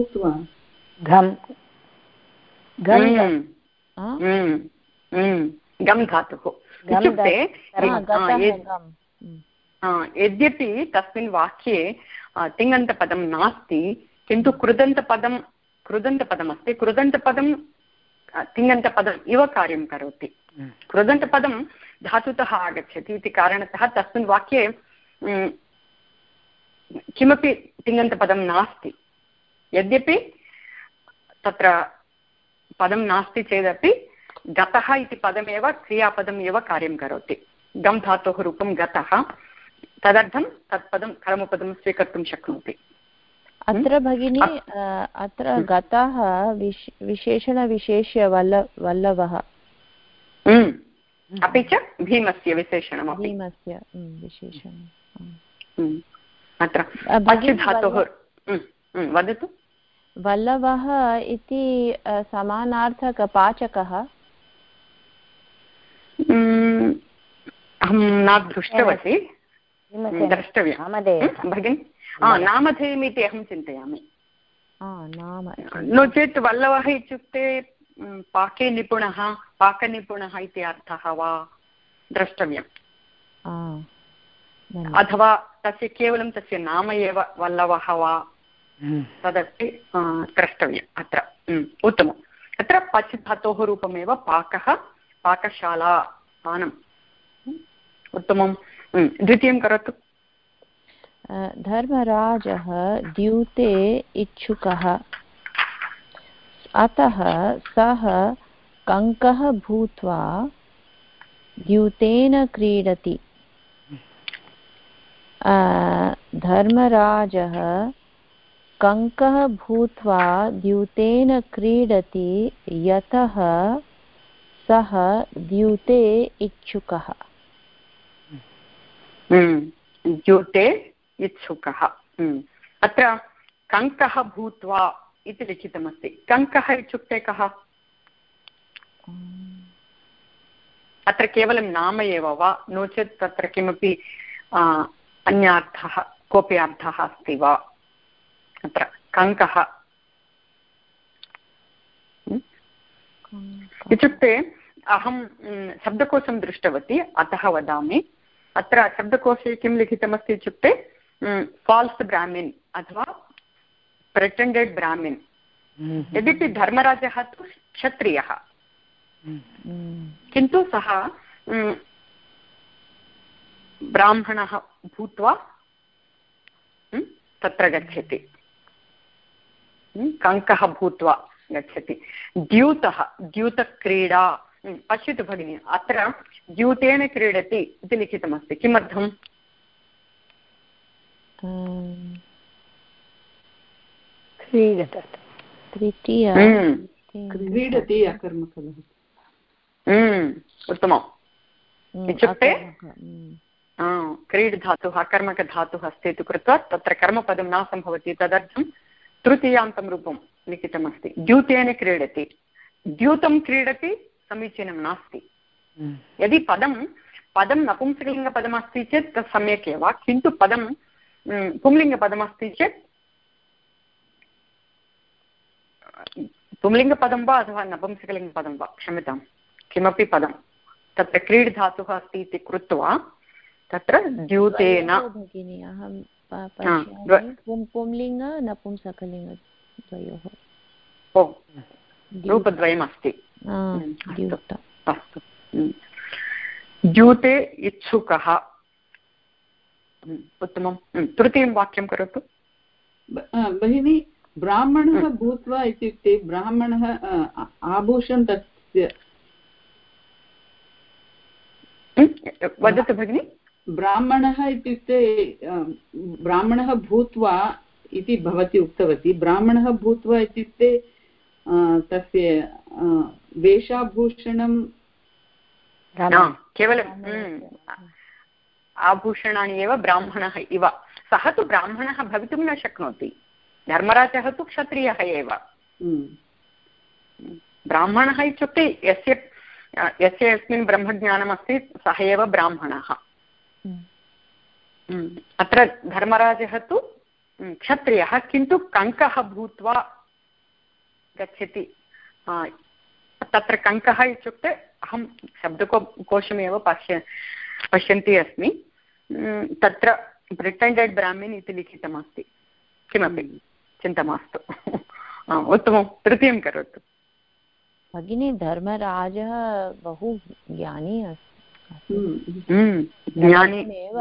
गम् धातुः इत्युक्ते यद्यपि तस्मिन् वाक्ये तिङन्तपदं नास्ति, किन्तु कृदन्तपदं कृदन्तपदमस्ति। कृदन्तपदं तिङन्तपदम् इव कार्यं करोति। कृदन्तपदं धातुतः आगच्छति इति कारणतः तस्मिन् वाक्ये किमपि तिङन्तपदं नास्ति। यद्यपि तत्र पदं नास्ति चेदपि गतः इति पदमेव क्रियापदम् एव कार्यं करोति। गम् धातोः रूपं गतः, तदर्थं तत्पदं कर्मपदं स्वीकर्तुं शक्नोति। अत्र भगिनी अत्र गतः विश विशेषणविशेष्य वल्ल वल्लभः, अपि च भीमस्य विशेषणं भीमस्य विशेषणम्। अत्र धातोः वदतु। वल्लभः इति समानार्थकपाचकः अहं न दृष्टवती, द्रष्टव्यं भगिनि। नामधेयम् इति अहं चिन्तयामि। नो चेत् वल्लभः इत्युक्ते पाके निपुणः, पाकनिपुणः इति अर्थः वा द्रष्टव्यम्, अथवा तस्य केवलं तस्य नाम एव वल्लभः वा तदपि द्रष्टव्यम्। अत्र उत्तमम्। अत्र पच् धातोः रूपमेव पाकः, पाकशाला, स्थानम्। उत्तमं। द्वितीयं करोतु। धर्मराजः द्यूते इच्छुकः, अतः सः कङ्कः भूत्वा द्यूतेन क्रीडति। धर्मराजः कङ्कः भूत्वा द्यूतेन क्रीडति यतः सः द्यूते इच्छुकः। द्यूते इच्छुकः। अत्र कङ्कः भूत्वा इति लिखितमस्ति। कङ्कः इत्युक्ते कः? अत्र केवलं नाम एव वा, नो चेत् तत्र किमपि अन्यार्थः, कोऽपि अर्थः अस्ति वा? अत्र कङ्कः इत्युक्ते अहं शब्दकोशं दृष्टवती, अतः वदामि। अत्र शब्दकोशे किं लिखितमस्ति इत्युक्ते फाल्स् ब्राह्मिन् अथवा प्रेटेण्डेड् ब्राह्मिन्। यद्यपि धर्मराजः तु क्षत्रियः, किन्तु सः ब्राह्मणः भूत्वा तत्र गच्छति, कङ्कः भूत्वा गच्छति। द्यूतः, द्यूतक्रीडा। पश्यतु भगिनि, अत्र द्यूतेन क्रीडति इति लिखितमस्ति। किमर्थम्? तृतीय क्रीडति अकर्मकः। उत्तमम्। इत्युक्ते क्रीड् धातुः अकर्मकधातुः अस्ति इति कृत्वा तत्र कर्मपदं न सम्भवति, तदर्थं तृतीयान्तं रूपं लिखितमस्ति। द्यूतेन क्रीडति। द्यूतं क्रीडति समीचीनं नास्ति। यदि पदं पदं नपुंसकलिङ्गपदमस्ति चेत् तत् सम्यक् एव, किन्तु पदं पुंलिङ्गपदमस्ति चेत् पुंलिङ्गपदं वा अथवा नपुंसकलिङ्गपदं वा, क्षम्यतां, किमपि पदं तत्र क्रीड् धातुः अस्ति इति कृत्वा तत्र द्यूतेन। भगिनि अहं पुंलिङ्ग नपुंसकलिङ्ग द्वयोः ओ रूपद्वयमस्ति। अस्तु। द्यूते इच्छुकः। उत्तमं। तृतीयं वाक्यं करोतु भगिनी। ब्राह्मणः भूत्वा इत्युक्ते ब्राह्मणः आभूषणं तस्य वदतु भगिनि। ब्राह्मणः इत्युक्ते ब्राह्मणः भूत्वा इति भवती उक्तवती। ब्राह्मणः भूत्वा इत्युक्ते तस्य वेषाभूषणं केवलं आभूषणानि एव ब्राह्मणः इव। सः तु ब्राह्मणः भवितुं न शक्नोति, धर्मराजः तु क्षत्रियः एव। ब्राह्मणः इत्युक्ते यस्य यस्य यस्मिन् ब्रह्मज्ञानमस्ति सः एव ब्राह्मणः। अत्र धर्मराजः तु क्षत्रियः, किन्तु कङ्कः भूत्वा गच्छति। तत्र कङ्कः इत्युक्ते अहं शब्दको कोशमेव पश्य पश्यन्ती अस्मि। तत्र प्रिटेण्डेड् ब्राह्मिन् इति लिखितमस्ति। किमपि चिन्ता मास्तु। उत्तमं। तृतीयं करोतु भगिनी। धर्मराजः बहु ज्ञानी अस्ति, ज्ञानी एव।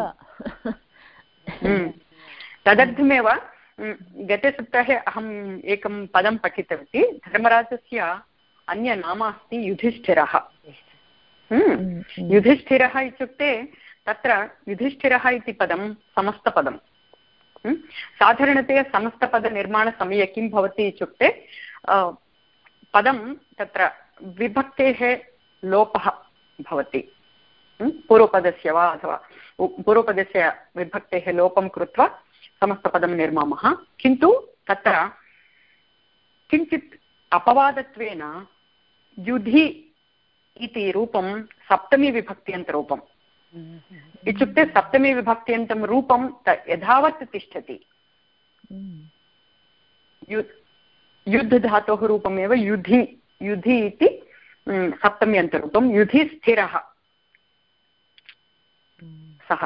तदर्थमेव गते सप्ताहे अहम् एकं पदं पठितवती। धर्मराजस्य अन्यनाम अस्ति युधिष्ठिरः। युधिष्ठिरः इत्युक्ते तत्र युधिष्ठिरः इति पदं समस्तपदं। साधारणतया समस्तपदनिर्माणसमये किं भवति इत्युक्ते पदं तत्र विभक्तेः लोपः भवति, पूर्वपदस्य वा अथवा पूर्वपदस्य विभक्तेः लोपं कृत्वा समस्तपदं निर्मामः। किन्तु तत्र किञ्चित् अपवादत्वेन युधि इति रूपं सप्तमी विभक्त्यन्तरूपम् इत्युक्ते सप्तमी विभक्त्यन्तं रूपं यथावत् तिष्ठति। युद्ध धातोः रूपमेव युधि युधि इति सप्तम्यन्तरूपं। युधि स्थिरः सः।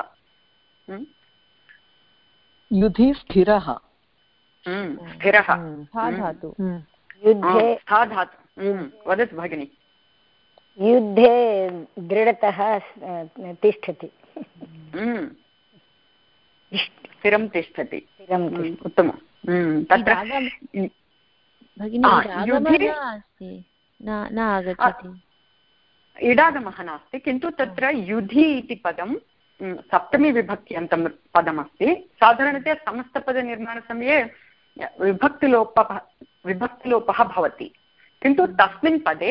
युधि स्थिरः स्थिरः धातु युद्धे सा धातु। वदतु भगिनि। युद्धे दृढतः तिष्ठति, स्थिरं तिष्ठति। उत्तमं। तत्र इडागमः नास्ति, किन्तु तत्र युधि इति पदं सप्तमी विभक्त्यन्तं पदमस्ति। साधारणतया समस्तपदनिर्माणसमये विभक्तिलोपः विभक्तिलोपः भवति, किन्तु तस्मिन् पदे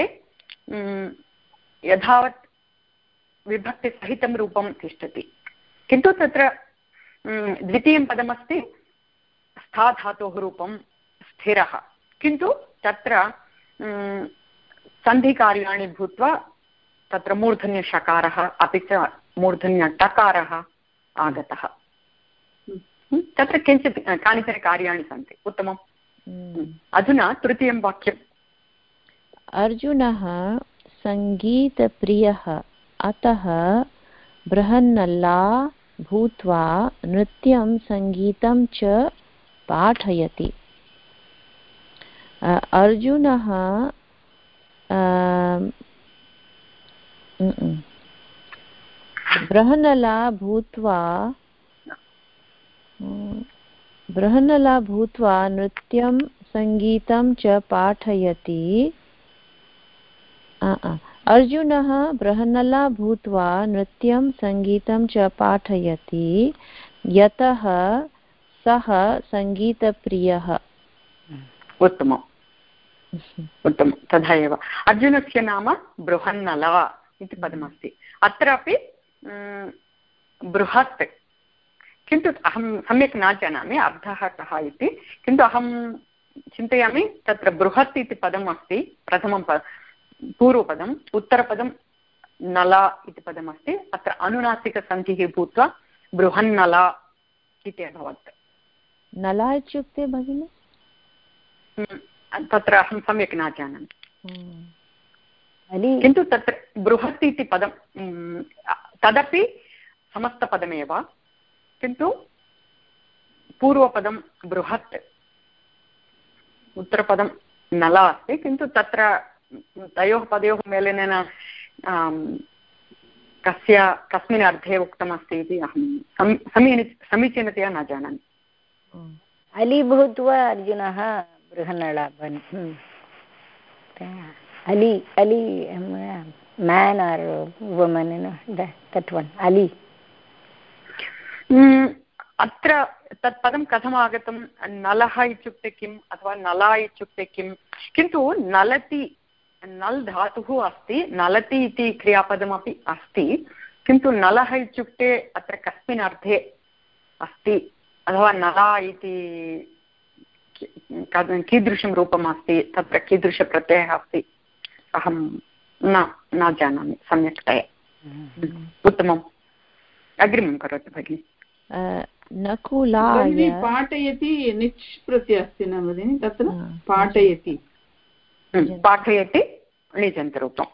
यथावत् विभक्तिसहितं रूपं तिष्ठति। किन्तु तत्र द्वितीयं पदमस्ति स्था धातोः रूपं स्थिरः, किन्तु तत्र सन्धिकार्याणि भूत्वा तत्र मूर्धन्यषकारः अपि च मूर्धन्यटकारः आगतः। तत्र किञ्चित् कानिचन कार्याणि सन्ति। उत्तमम्। अधुना तृतीयं वाक्यम्। अर्जुनः सङ्गीतप्रियः अतः बृहन्नल्ला भूत्वा नृत्यं सङ्गीतं च पाठयति। अर्जुनः बृहन्नला भूत्वा बृहन्नला भूत्वा नृत्यं सङ्गीतं च पाठयति। अर्जुनः बृहन्नला भूत्वा नृत्यं सङ्गीतं च पाठयति यतः सः सङ्गीतप्रियः। उत्तमम् उत्तमं। तथा एव अर्जुनस्य नाम बृहन्नला इति पदमस्ति। अत्रापि बृहत्, किन्तु अहं सम्यक् न जानामि अर्थः कः इति, किन्तु अहं चिन्तयामि तत्र बृहत् इति पदम् अस्ति प्रथमं प पूर्वपदम्, उत्तरपदं नला इति पदमस्ति। अत्र अनुनासिकसन्धिः भूत्वा बृहन्नला इति अभवत्। नला इत्युक्ते भगिनि तत्र अहं सम्यक् न जानामि, किन्तु तत्र बृहत् इति पदं तदपि समस्तपदमेव, किन्तु पूर्वपदं बृहत्, उत्तरपदं नला अस्ति, किन्तु तत्र तयोः पदयोः मेलनेन कस्य कस्मिन् अर्थे उक्तमस्ति इति अहं समी समीचीनतया न जानामि। अली भूत्वा अर्जुनः Brihannala Ali Ali man or woman, you know, that, that one, Ali. अत्र तत् पदं कथम् आगतं? नलः इत्युक्ते किम् अथवा नला इत्युक्ते किम्? किन्तु नलति, नल् धातुः अस्ति, नलति इति क्रियापदमपि अस्ति, किन्तु नलः इत्युक्ते अत्र कस्मिन् अर्थे अस्ति अथवा नला इति कीदृशं रूपम् अस्ति, तत्र कीदृशप्रत्ययः अस्ति, अहं न न जानामि सम्यक्तया। उत्तमम्, अग्रिमं करोतु भगिनि। नकुलाय पाठयति निच् प्रत्ययः अस्ति न भगिनि तत्र? पाठयति पाठयति निजन्तरूपं।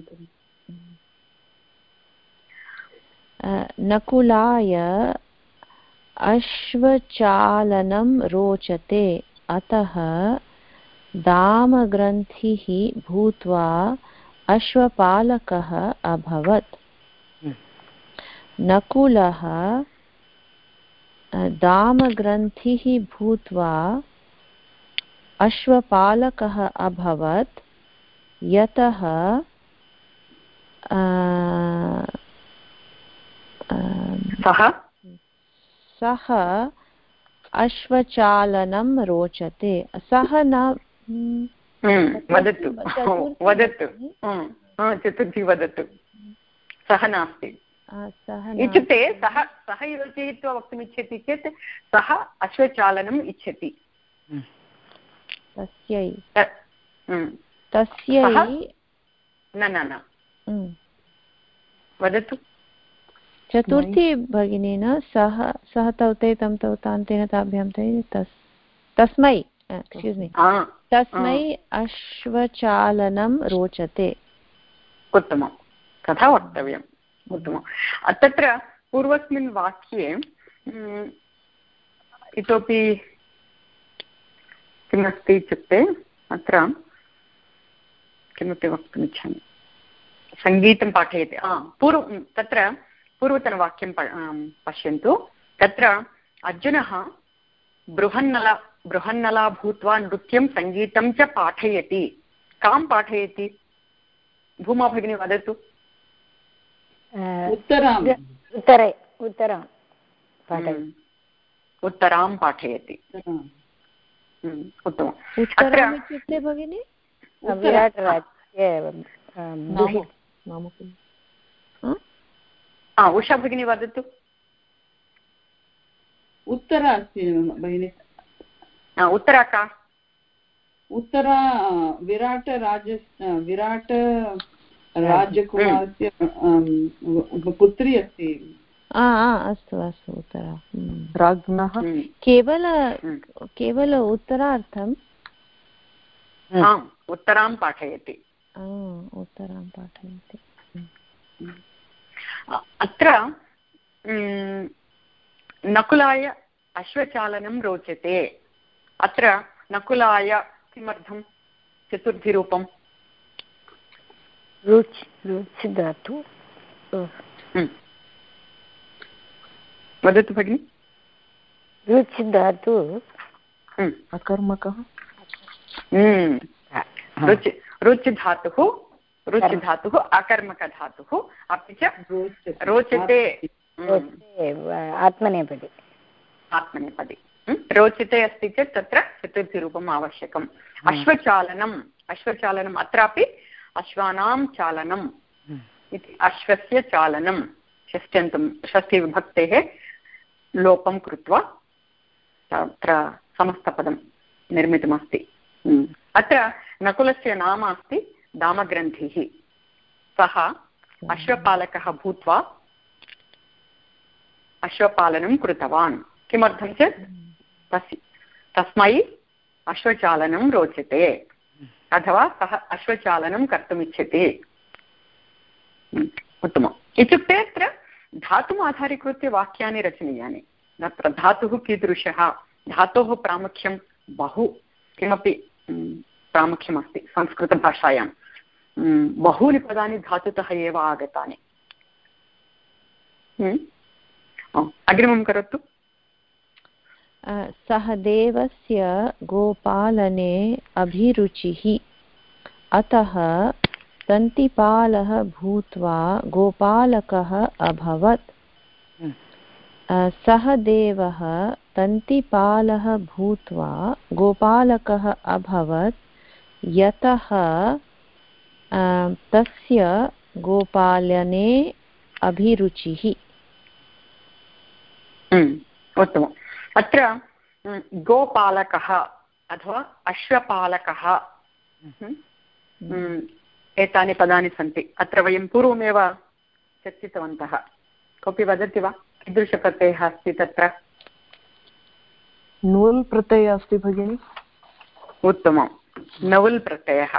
नकुलाय अश्वचालनं रोचते अतः दामग्रन्थिः भूत्वा अश्वपालकः अभवत्। नकुलः दामग्रन्थिः भूत्वा अश्वपालकः अभवत् यतः सः सः अश्वचालनं रोचते सः न वदतु वदतु चतुर्थी वदतु सः नास्ति इत्युक्ते सः सः योजयित्वा वक्तुमिच्छति चेत् सः अश्वचालनम् इच्छति तस्यै तस्यै न न न वदतु चतुर्थी भगिनी न सः सः तौते तं तौतान्तेन ताभ्यां ते तस्मै एक्स्क्यूस् मी तस्मै अश्वचालनं रोचते उत्तमं तथा वक्तव्यम् उत्तमं तत्र पूर्वस्मिन् वाक्ये इतोपि किमस्ति इत्युक्ते अत्र किमपि वक्तुमिच्छामि सङ्गीतं पाठयति पूर्व तत्र पूर्वतनवाक्यं पश्यन्तु तत्र अर्जुनः बृहन्नला बृहन्नला भूत्वा नृत्यं सङ्गीतं च पाठयति कां पाठयति भूमा भगिनी वदतु उत्तराम् उत्तरे उत्तरां उत्तरां पाठयति उत्तमम् उत्तरम् इत्युक्ते भगिनी उषा भगिनी वदतु उत्तरा अस्ति भगिनी उत्तरा का उत्तरा विराट राज विराट राजकुमारस्य पुत्री अस्ति अस्तु अस्तु उत्तरा राज्ञः केवल केवल उत्तरार्थम् उत्तरां पाठयति उत्तरां पाठयति अत्र नकुलाय अश्वचालनं रोचते अत्र नकुलाय किमर्थं चतुर्थीरूपं रुच् रुच् धातु वदतु भगिनि रुच् धातु अकर्मकः रुच् रुच् धातुः रुच् धातुः अकर्मकधातुः अपि च रोचते आत्मनेपदी आत्मनेपदी रोचते अस्ति चेत् तत्र चतुर्थीरूपम् आवश्यकम् अश्वचालनम् अश्वचालनम् अत्रापि अश्वानां चालनम् इति अश्वस्य चालनं षष्ट्यन्तं षष्ठीविभक्तेः लोपं कृत्वा तत्र समस्तपदं निर्मितमस्ति अत्र नकुलस्य नाम अस्ति दामग्रन्थिः सः अश्वपालकः भूत्वा अश्वपालनं कृतवान् किमर्थं चेत् तस् तस्मै अश्वचालनं रोचते अथवा सः अश्वचालनं कर्तुमिच्छति उत्तमम् इत्युक्ते अत्र धातुम् आधारीकृत्य वाक्यानि रचनीयानि तत्र धातुः कीदृशः धातोः प्रामुख्यं बहु किमपि प्रामुख्यमस्ति संस्कृतभाषायां बहूनि पदानि धातुतः एव आगतानि अग्रिमं करोतु सहदेवस्य गोपालने अभिरुचिः अतः तन्तिपालः भूत्वा गोपालकः अभवत् सहदेवः तन्तिपालः भूत्वा गोपालकः अभवत् यतः तस्य गोपालने अभिरुचिः उत्तमम् अत्र गोपालकः अथवा अश्वपालकः एतानि पदानि सन्ति अत्र वयं पूर्वमेव चर्चितवन्तः कोऽपि वदति वा कीदृशप्रत्ययः अस्ति तत्र नुल् प्रत्ययः अस्ति भगिनि उत्तमं नवुल् प्रत्ययः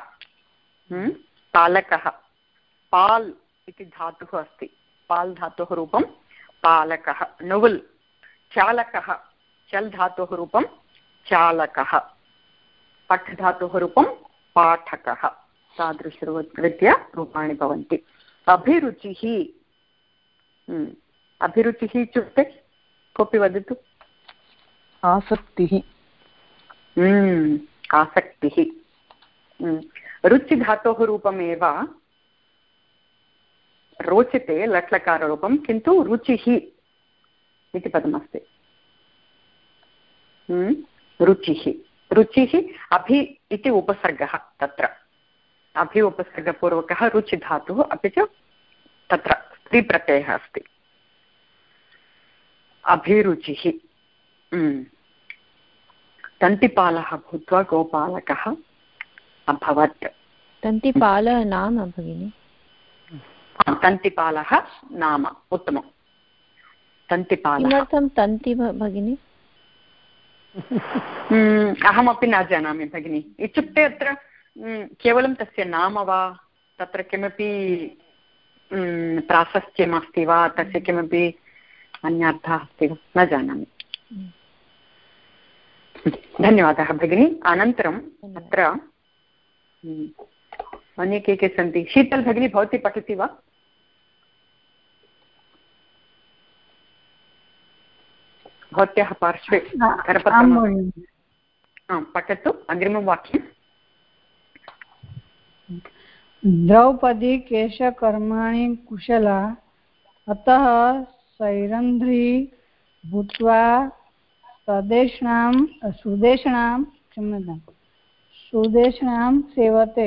पालकः पाल् इति धातुः अस्ति पाल् धातोः रूपं पालकः नवुल् चालकः चल् धातोः रूपं चालकः पठ् धातोः रूपं पाठकः तादृशरीत्या रूपाणि भवन्ति अभिरुचिः अभिरुचिः इत्युक्ते कोऽपि वदतु आसक्तिः आसक्तिः रुचिधातोः रूपमेव रोचते लट्लकाररूपं, किन्तु रुचिः इति पदमस्ति। रुचिः रुचिः अभि इति उपसर्गः, तत्र अभि उपसर्गपूर्वकः रुचिधातुः, अपि च तत्र स्त्रीप्रत्ययः अस्ति। अभिरुचिः तन्तिपालः भूत्वा गोपालकः अभवत्। तन्तिपालः नाम भगिनि? तन्तिपालः नाम, उत्तमं। तन्तिपालः किमर्थं तन्ति भगिनि? अहमपि न जानामि भगिनि। इत्युक्ते अत्र केवलं तस्य नाम वा, तत्र किमपि प्राशस्त्यम् अस्ति वा, तस्य किमपि अन्यार्थः अस्ति वा, न जानामि। धन्यवादः भगिनि। अनन्तरम् अत्र अन्ये के के सन्ति? शीतल भगिनी, भवती पठति वा? भवत्याः पार्श्वे करपत्रं पठतु। अग्रिमं वाक्यं। द्रौपदी केशकर्माणि कुशला, अतः सैरन्ध्री भूत्वा स्वदेशानां सुदेशानां क्षम्यतां सुदेशानां सेवते।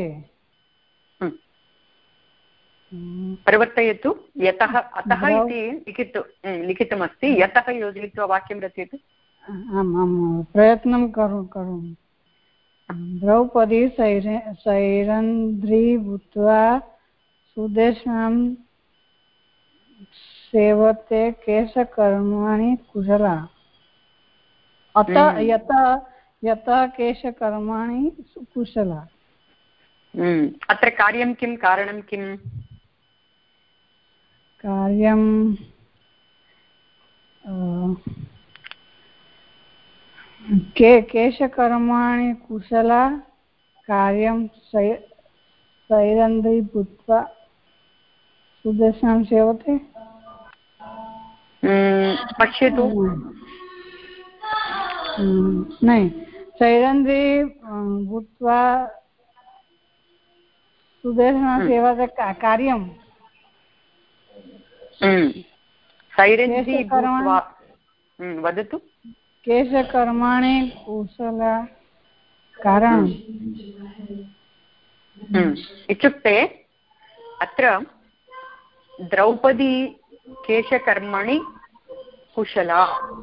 परिवर्तयतु। यतः अतः इति लिखितु लिखितमस्ति, यतः योजयित्वा वाक्यं रचयतु। आम् आम्, प्रयत्नं करोमि। द्रौपदी सैर सैरन्ध्री भूत्वा सुदेशानां सेवते केशकर्माणि कुशला, अतः यतः यतः केशकर्माणि कुशला। अत्र कार्यं किं, कारणं किम्? कार्यं के केशकर्माणि कुशला, कार्यं सैरन्ध्री भूत्वा सुदेशानां सेवते। पश्यतु। नहीं, सैरन्ध्री भूत्वा सुदेशानां सेवते कार्यं। सैरन्ध्री भूत्वा वदतु। केशकर्माणि कुशला कारणम्। इत्युक्ते अत्र द्रौपदी केशकर्मणि कुशला,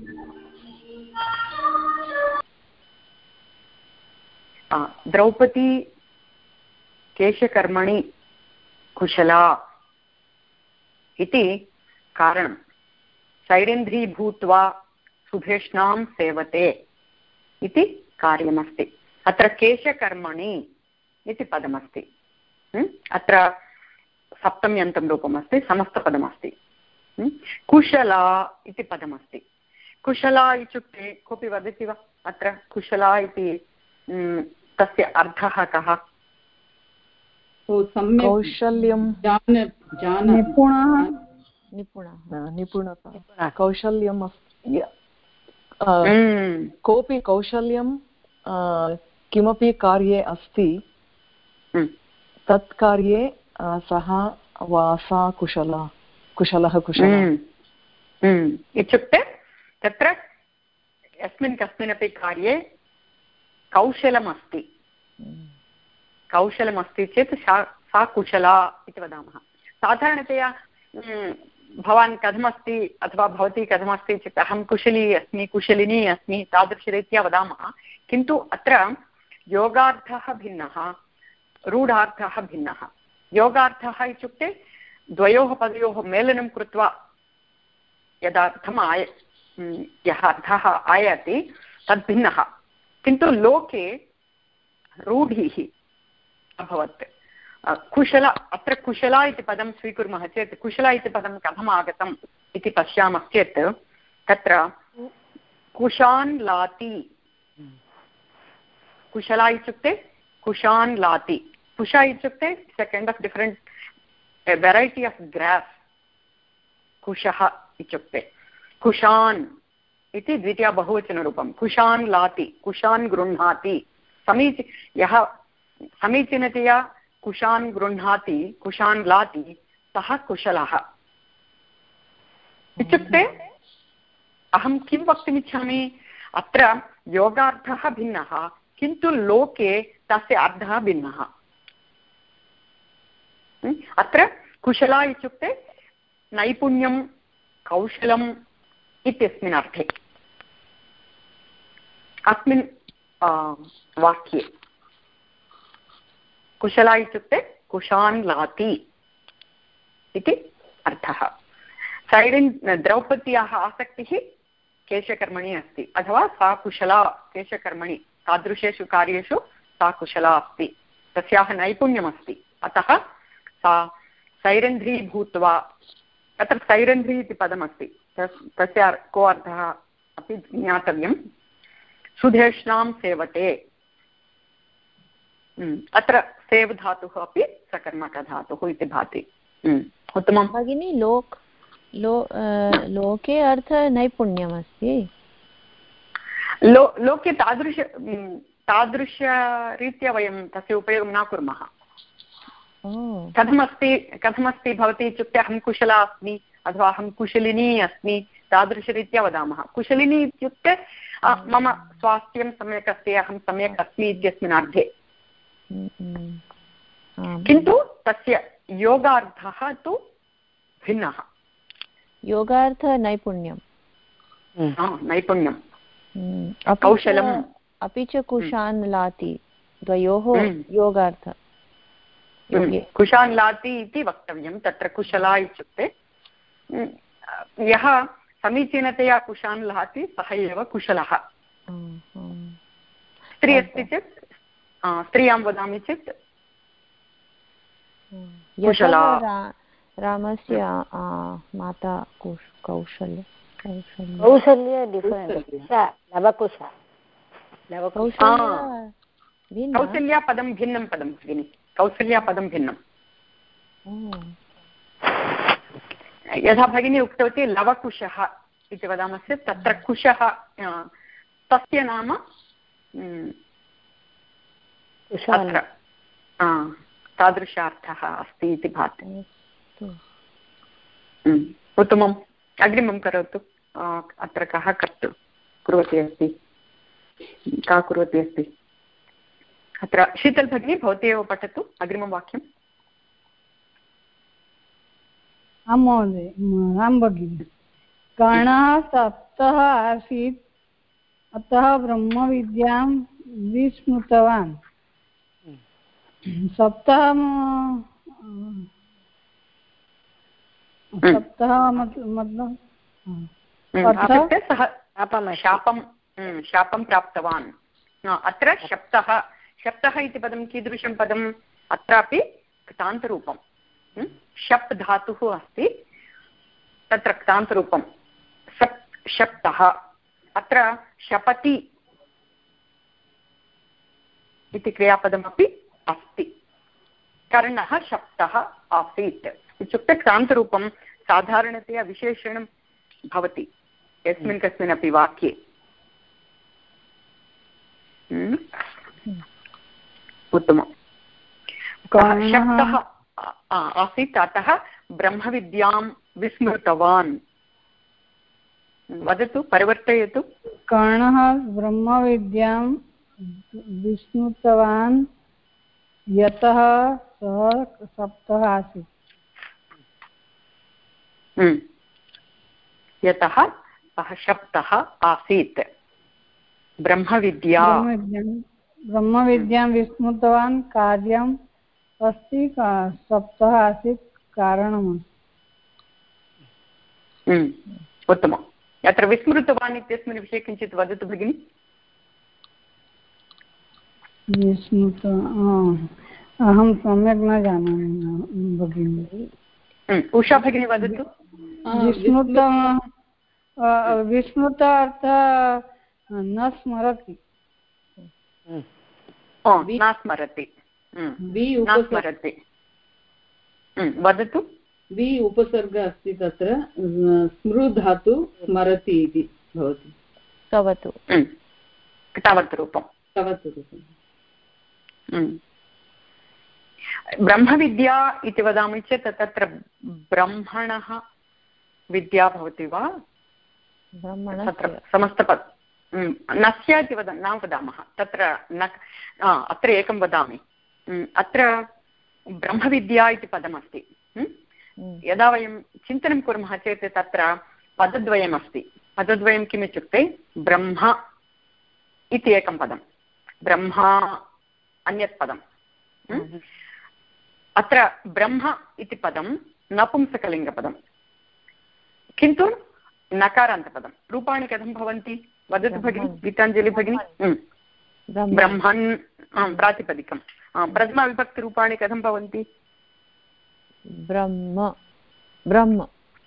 द्रौपदी केशकर्मणि कुशला इति कारणं। सैरन्ध्री भूत्वा सुधेष्णां सेवते इति कार्यमस्ति। अत्र केशकर्मणि इति पदमस्ति। अत्र सप्तम्यन्तं रूपमस्ति, समस्तपदमस्ति। कुशला इति पदमस्ति। कुशला इत्युक्ते कोऽपि वदति वा? अत्र कुशला इति तस्य अर्थः कः? कौशल्यं, निपुणः निपुणता, कौशल्यम् अस्ति। कोऽपि कौशल्यं किमपि कार्ये अस्ति, तत् कार्ये सः वा सा कुशला, कुशलः कुशलः इत्युक्ते तत्र यस्मिन् कस्मिन्नपि कार्ये कौशलमस्ति, कौशलमस्ति चेत् सा सा कुशला इति वदामः। साधारणतया भवान् कथमस्ति अथवा भवती कथमस्ति चेत् अहं कुशली अस्मि, कुशलिनी अस्मि, तादृशरीत्या वदामः। किन्तु अत्र योगार्थः भिन्नः, रूढार्थः भिन्नः। योगार्थः इत्युक्ते द्वयोः पदयोः मेलनं कृत्वा यदर्थम् आय यः अर्थः आयाति तद् भिन्नः। किन्तु लोके रूढिः अभवत्। कुशला, अत्र कुशला इति पदं स्वीकुर्मः चेत् कुशला इति पदं कथम् आगतम् इति पश्यामश्चेत् तत्र कुशान् लाति, कुशला इत्युक्ते कुशान् लाति। कुशा इत्युक्ते second of different variety of grass. कुशः इत्युक्ते कुशान् इति द्वितीया बहुवचनरूपं। कुशान् लाति, कुशान् गृह्णाति। समीचीन यः समीचीनतया कुशान् गृह्णाति कुशान् लाति सः कुशलः इत्युक्ते अहं किं वक्तुमिच्छामि अत्र योगार्थः भिन्नः किन्तु लोके तस्य अर्थः भिन्नः अत्र कुशला इत्युक्ते नैपुण्यं कौशलम् इत्यस्मिन् अर्थे अस्मिन् वाक्ये कुशला इत्युक्ते कुशान् लाति इति अर्थः सैरन् द्रौपद्याः आसक्तिः केशकर्मणि अस्ति अथवा सा कुशला केशकर्मणि तादृशेषु कार्येषु सा कुशला अस्ति तस्याः नैपुण्यमस्ति अतः सा सैरन्ध्री भूत्वा अत्र सैरन्ध्री इति पदमस्ति तस्य को अर्थः अपि ज्ञातव्यं सुधेष्णां सेवते अत्र सेव् धातुः अपि सकर्मकधातुः इति भाति उत्तमं भगिनी लोक लो लोके अर्थ नैपुण्यमस्ति लो लोके तादृश तादृशरीत्या वयं तस्य उपयोगं न कुर्मः कथमस्ति कथमस्ति भवति इत्युक्ते अहं कुशला अस्मि अथवा अहं कुशलिनी अस्मि तादृशरीत्या वदामः कुशलिनी इत्युक्ते मम स्वास्थ्यं सम्यक् अस्ति अहं सम्यक् अस्मि इत्यस्मिन् अर्थे किन्तु तस्य योगार्थः तु भिन्नः योगार्थ नैपुण्यं नैपुण्यं कौशलम् अपि च कुशान् लाति द्वयोः योगार्थ कुशान् लाति इति वक्तव्यं तत्र कुशला इत्युक्ते यः समीचीनतया कुशान् लाति सः एव कुशलः स्त्री अस्ति चेत् स्त्रियां वदामि चेत् कुशला रामस्य माता कौशल्य कौशल्य डिफरेंट लवकुश कौसल्यापदं भिन्नं पदं भगिनि कौसल्यापदं भिन्नं यथा भगिनी उक्तवती लवकुशः इति वदामश्चेत् तत्र कुशः तस्य नाम अत्र तादृशार्थः अस्ति इति भाति उत्तमम् अग्रिमं करोतु अत्र कः कर्तु कुर्वती अस्ति का कुर्वती अस्ति अत्र शीतल भगिनी भवती एव पठतु अग्रिमं वाक्यम् आं महोदय आं भगिनि कर्णः सप्तः आसीत् अतः ब्रह्मविद्यां विस्मृतवान् सप्तः सप्तः मतलब सः शापं शापं प्राप्तवान् अत्र शप्तः शप्तः इति पदं कीदृशं पदम् अत्रापि क्तान्तरूपं शप् धातुः अस्ति तत्र क्तान्तरूपं सप् शप्तः अत्र शपति इति क्रियापदमपि अस्ति कर्णः शप्तः आसीत् इत्युक्ते क्तान्तरूपं साधारणतया विशेषणं भवति यस्मिन् कस्मिन्नपि वाक्ये उत्तमं शप्तः आसीत् अतः ब्रह्मविद्यां विस्मृतवान् वदतु परिवर्तयतु कर्णः ब्रह्मविद्यां विस्मृतवान् यतः सः सप्तः आसीत् यतः सः शप्तः आसीत् ब्रह्मविद्या ब्रह्मविद्यां विस्मृतवान् कार्यम् अस्ति सप्तः आसीत् कारणम् उत्तमम् अत्र विस्मृतवान् इत्यस्मिन् विषये किञ्चित् वदतु भगिनि विस्मृत अहं सम्यक् न जानामि भगिनि उषा भगिनी वदतु विस्मृत विस्मृत अर्थः न स्मरति न स्मरति न स्मरति वदतु वि उपसर्ग अस्ति तत्र स्मृ धातु स्मरति इति भवति तवतु तावत् रूपं तावत् रूपं ब्रह्मविद्या इति वदामि चेत् तत्र ब्रह्मणः विद्या भवति वा? तत्र समस्तपद नस्य इति वद न वदामः तत्र न अत्र एकं वदामि अत्र ब्रह्मविद्या इति पदमस्ति यदा वयं चिन्तनं कुर्मः चेत् तत्र पदद्वयमस्ति पदद्वयं किम् इत्युक्ते ब्रह्म इति एकं पदं ब्रह्मा अन्यत् पदम् अत्र ब्रह्म इति पदं नपुंसकलिङ्गपदं किन्तु नकारान्तपदं रूपाणि कथं भवन्ति वदतु भगिनि गीताञ्जलि भगिनि ब्रह्मन् प्रातिपदिकं प्रथमाविभक्तिरूपाणि कथं भवन्ति ब्रह्म ब्रह्म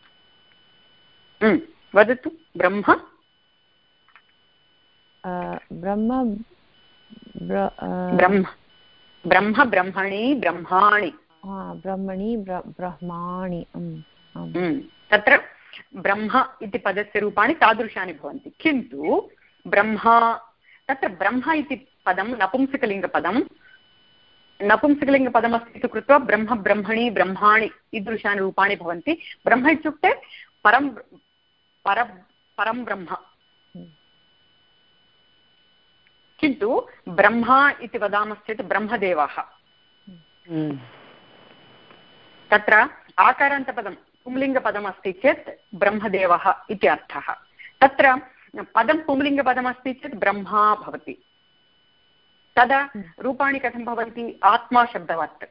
वदतु ब्रह्म ब्रह्म ब्रह्म ब्रह्म ब्रह्मणि ब्रह्माणि ब्रह्मणि ब्रह्माणि तत्र ब्रह्म इति पदस्य रूपाणि तादृशानि भवन्ति किन्तु ब्रह्मा तत्र ब्रह्म इति पदं नपुंसकलिङ्गपदं नपुंसकलिङ्गपदमस्ति इति कृत्वा ब्रह्म ब्रह्मणि ब्रह्माणि ईदृशानि रूपाणि भवन्ति ब्रह्म इत्युक्ते परं पर परं ब्रह्म किन्तु ब्रह्मा इति वदामश्चेत् ब्रह्मदेवः तत्र आकारान्तपदं पुंलिङ्गपदमस्ति चेत् ब्रह्मदेवः इति अर्थः तत्र पदं पुंलिङ्गपदमस्ति चेत् ब्रह्मा भवति तदा रूपाणि कथं भवन्ति आत्मा शब्दवत्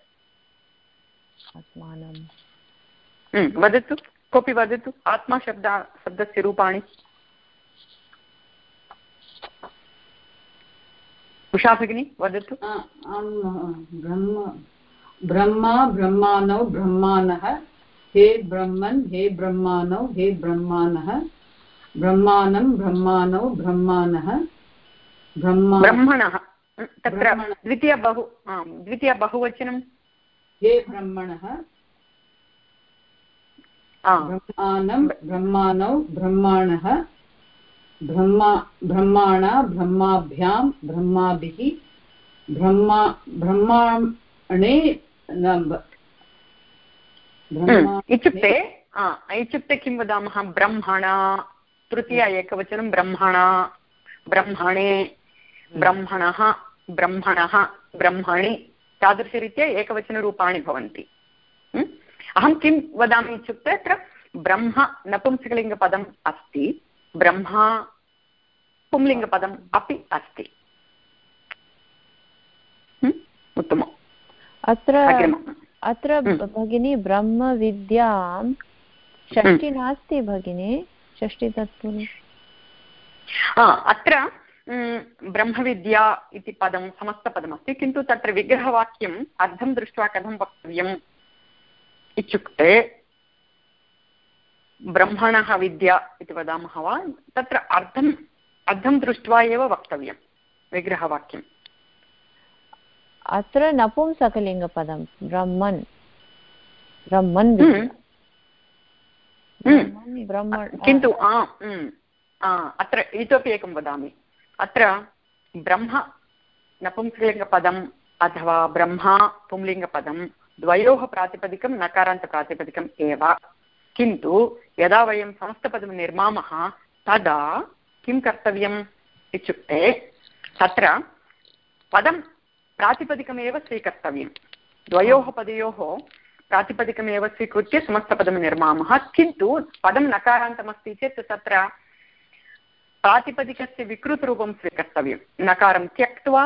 वदतु कोऽपि वदतु आत्मा शब्द शब्दस्य रूपाणि उषा भगिनी वदतु ब्रह्म ब्रह्मा ब्रह्माणौ ब्रह्माणः हे ब्रह्मन् हे ब्रह्माणौ हे ब्रह्माणः ब्रह्माणं ब्रह्माणौ ब्रह्माणः ब्रह्मणः तत्र द्वितीय बहु द्वितीय बहुवचनं हे ब्रह्मणः ब्रह्माणं ब्रह्माणौ ब्रह्माणः ब्रह्मा ब्रह्माणा ब्रह्माभ्यां ब्रह्माभिः ब्रह्मा ब्रह्माणे इत्युक्ते इत्युक्ते किं वदामः ब्रह्मणा तृतीय एकवचनं ब्रह्मणा ब्रह्मणे ब्रह्मणः ब्रह्मणः ब्रह्मणि तादृशरीत्या एकवचनरूपाणि भवन्ति अहं किं वदामि इत्युक्ते अत्र ब्रह्म नपुंसकलिङ्गपदम् अस्ति ब्रह्मा पुंलिङ्गपदम् अपि अस्ति उत्तमम् अत्र अत्र भगिनी ब्रह्मविद्यां षष्ठी नास्ति भगिनी षष्ठी तत्पुरुष अत्र ब्रह्मविद्या इति पदं समस्तपदमस्ति किन्तु तत्र विग्रहवाक्यम् अर्थं दृष्ट्वा कथं वक्तव्यम् इत्युक्ते ब्रह्मणः विद्या इति वदामः वा तत्र अर्थम् अर्थं दृष्ट्वा एव वक्तव्यं विग्रहवाक्यम् अत्र नपुंसकलिङ्गपदं ब्रह्मन् ब्रह्मन् किन्तु अत्र इतोपि एकं वदामि अत्र ब्रह्म नपुंसकलिङ्गपदम् अथवा ब्रह्मा पुंलिङ्गपदं द्वयोः प्रातिपदिकं नकारान्तप्रातिपदिकम् एव किन्तु यदा वयं समस्तपदं निर्मामः तदा किं कर्तव्यम् इत्युक्ते तत्र पदं प्रातिपदिकमेव स्वीकर्तव्यं द्वयोः पदयोः प्रातिपदिकमेव स्वीकृत्य समस्तपदं निर्मामः किन्तु पदं नकारान्तमस्ति चेत् तत्र प्रातिपदिकस्य विकृतरूपं स्वीकर्तव्यं नकारं त्यक्त्वा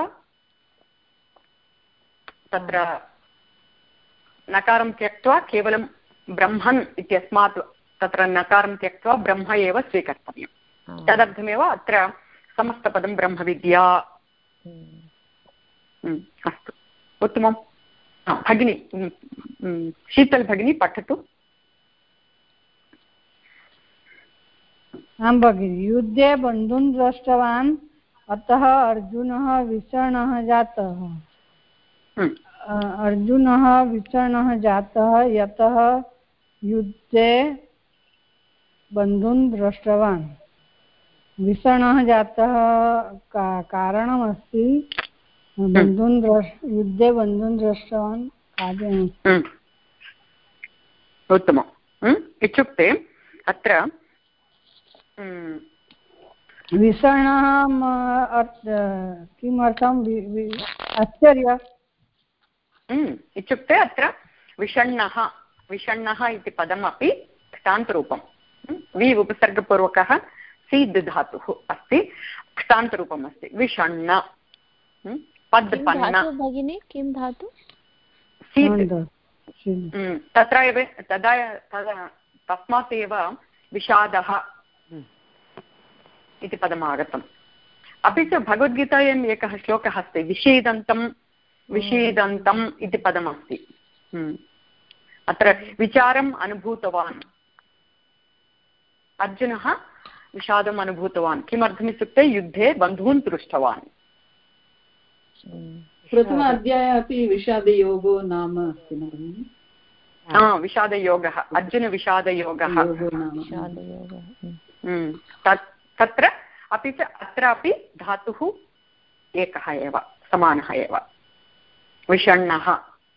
तत्र नकारं त्यक्त्वा केवलं ब्रह्मन् इत्यस्मात् तत्र नकारं त्यक्त्वा ब्रह्म एव स्वीकर्तव्यं तदर्थमेव अत्र समस्तपदं ब्रह्मविद्या अस्तु उत्तमं भगिनी शीतल भगिनी पठतु आं भगिनि युद्धे बन्धुं दृष्टवान् अतः अर्जुनः विषण्णः जातः अर्जुनः विषण्णः जातः यतः युद्धे बन्धुं दृष्टवान् विषण्णः जातः का कारणमस्ति बन्धुं द्रष् युद्धे बन्धुं दृष्टवान् उत्तमम्। इत्युक्ते अत्र विषण्णः किमर्थम् आश्चर्य इत्युक्ते अत्र विषण्णः विषण्णः इति पदमपि क्तान्तरूपं वि उपसर्गपूर्वकः सीद् धातुः अस्ति, क्तान्तरूपम् अस्ति विषण्ण पद्पन्न भगिनी किं धातु सीद् तत्र एव तदा तस्मात् एव विषादः इति पदम् आगतम्। अपि च भगवद्गीतायाम् एकः श्लोकः अस्ति विषीदन्तं विषीदन्तम् इति पदमस्ति। अत्र विचारम् अनुभूतवान् अर्जुनः विषादम् अनुभूतवान् किमर्थम् इत्युक्ते युद्धे बन्धून् दृष्टवान्। प्रथम अध्याये अपि विषादयोगो नाम अस्ति न विषादयोगः अर्जुनविषादयोगः तत्र अपि च अत्रापि धातुः एकः एव समानः एव विषण्णः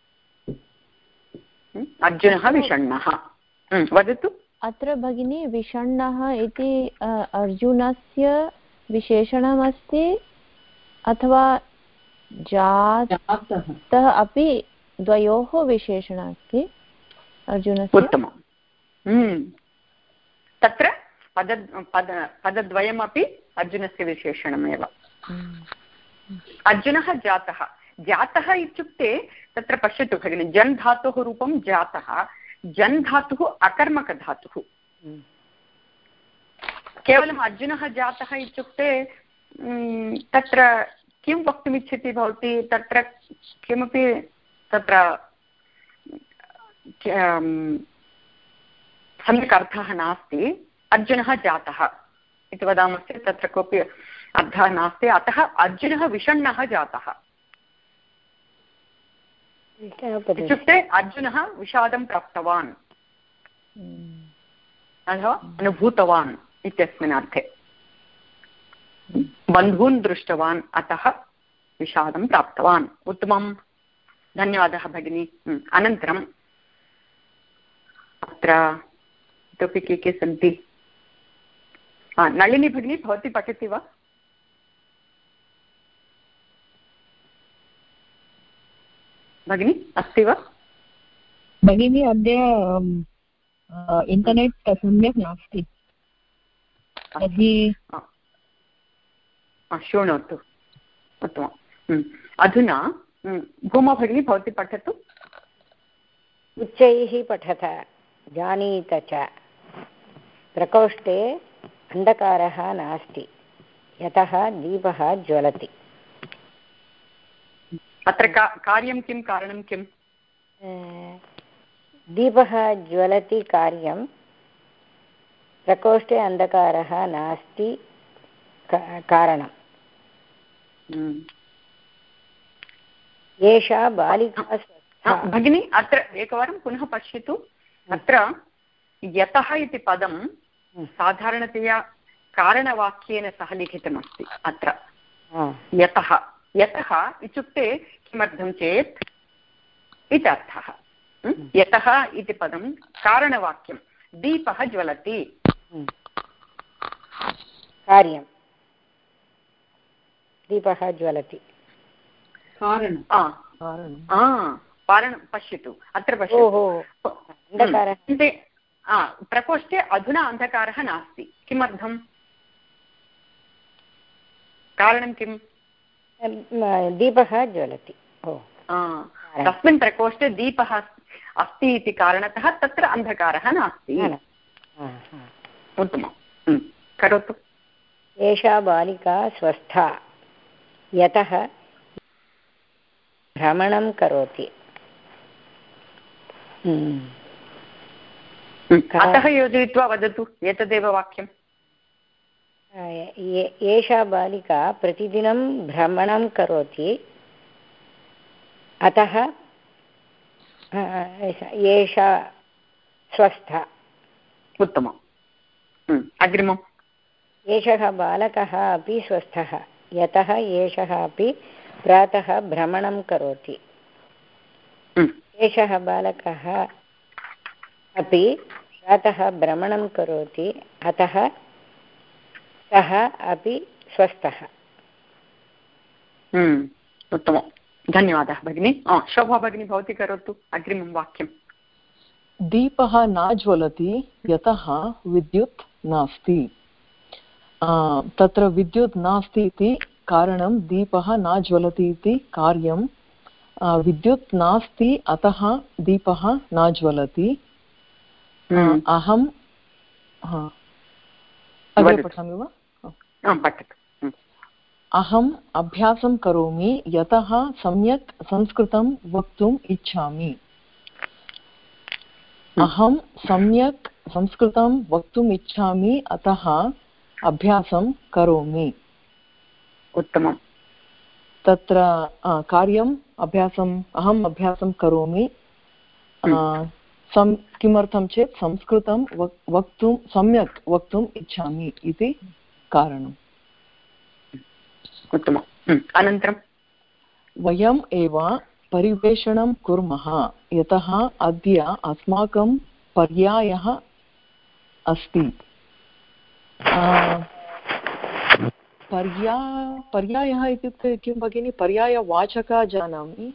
अर्जुनः विषण्णः। वदतु अत्र भगिनी विषण्णः इति अर्जुनस्य विशेषणमस्ति अथवा जातः अपि द्वयोः विशेषणम् अस्ति अर्जुनस्य। उत्तमम्। तत्र पद पद पदद्वयमपि अर्जुनस्य विशेषणमेव। अर्जुनः जातः जातः इत्युक्ते तत्र पश्यतु भगिनि जन् धातोः रूपं जातः जन् धातुः अकर्मकधातुः। केवलम् अर्जुनः जातः इत्युक्ते तत्र किं वक्तुमिच्छति भवती तत्र किमपि तत्र सम्यक् अर्थः नास्ति। अर्जुनः जातः इति वदामश्चेत् तत्र कोऽपि अर्थः नास्ति, अतः अर्जुनः विषण्णः जातः इत्युक्ते अर्जुनः विषादं प्राप्तवान् अथवा अनुभूतवान् इत्यस्मिन् अर्थे बन्धून् दृष्टवान् अतः विषादं प्राप्तवान्। उत्तमं, धन्यवादः भगिनी। अनन्तरम् अत्र इतोपि के के सन्ति? नलिनी भगिनी भवती पठति वा? भगिनी अस्ति वा? भगिनी अद्य इण्टर्नेट् सम्यक् नास्ति तर्हि शृणोतु। उत्तमम्। अधुना भूमा भगिनी भवती पठतु। उच्चैः पठत जानीत च प्रकोष्ठे अन्धकारः नास्ति यतः दीपः ज्वलति। अत्र का कार्यं किं कारणं किम्? दीपः ज्वलति कार्यं प्रकोष्ठे अन्धकारः नास्ति कारणम्। एषा बालिका भगिनी अत्र एकवारं पुनः पश्यतु। अत्र यतः इति पदं साधारणतया कारणवाक्येन सह लिखितमस्ति। अत्र यतः यतः इत्युक्ते किमर्थं चेत् इति अर्थः। यतः इति पदं कारणवाक्यं दीपः ज्वलति कार्यं दीपः ज्वलति कारणं कारणं पश्यतु अत्र पश्यतु प्रकोष्ठे अधुना अन्धकारः नास्ति किमर्थं कारणं किम्? दीपः ज्वलति। तस्मिन् प्रकोष्ठे दीपः अस्ति इति कारणतः तत्र अन्धकारः नास्ति। उत्तमं करोतु। एषा बालिका स्वस्था यतः भ्रमणं करोति। अतः योजयित्वा वदतु एतदेव वाक्यम्। एषा बालिका प्रतिदिनं भ्रमणं करोति अतः एषा स्वस्था। उत्तमम्। अग्रिमम्। एषः बालकः अपि स्वस्थः यतः एषः अपि प्रातः भ्रमणं करोति। एषः बालकः अपि प्रातः भ्रमणं करोति, अतः सः अपि स्वस्थः। उत्तमं, धन्यवादः भगिनी। शोभा भगिनी भवती करोतु अग्रिमं वाक्यं। दीपः न ज्वलति यतः विद्युत् नास्ति। तत्र विद्युत् नास्ति इति कारणं दीपः न ज्वलति इति कार्यं, विद्युत् नास्ति अतः दीपः न ज्वलति। अहं अग्रे पठामि वा? पठतु। अहम् अभ्यासं करोमि यतः सम्यक् संस्कृतं वक्तुम् इच्छामि। अहं सम्यक् संस्कृतं वक्तुम् इच्छामि, अतः अभ्यासं करोमि। उत्तमं। तत्र कार्यम् अभ्यासम्, अहम् अभ्यासं करोमि। सं किमर्थं चेत् संस्कृतं वक्तुं सम्यक् वक्तुम् इच्छामि इति कारणम्। उत्तमम्। अनन्तरं वयम् एव परिवेषणं कुर्मः यतः अद्य अस्माकं पर्यायः अस्ति। पर्या पर्यायः इत्युक्ते किं भगिनि? पर्यायवाचकः जानामि।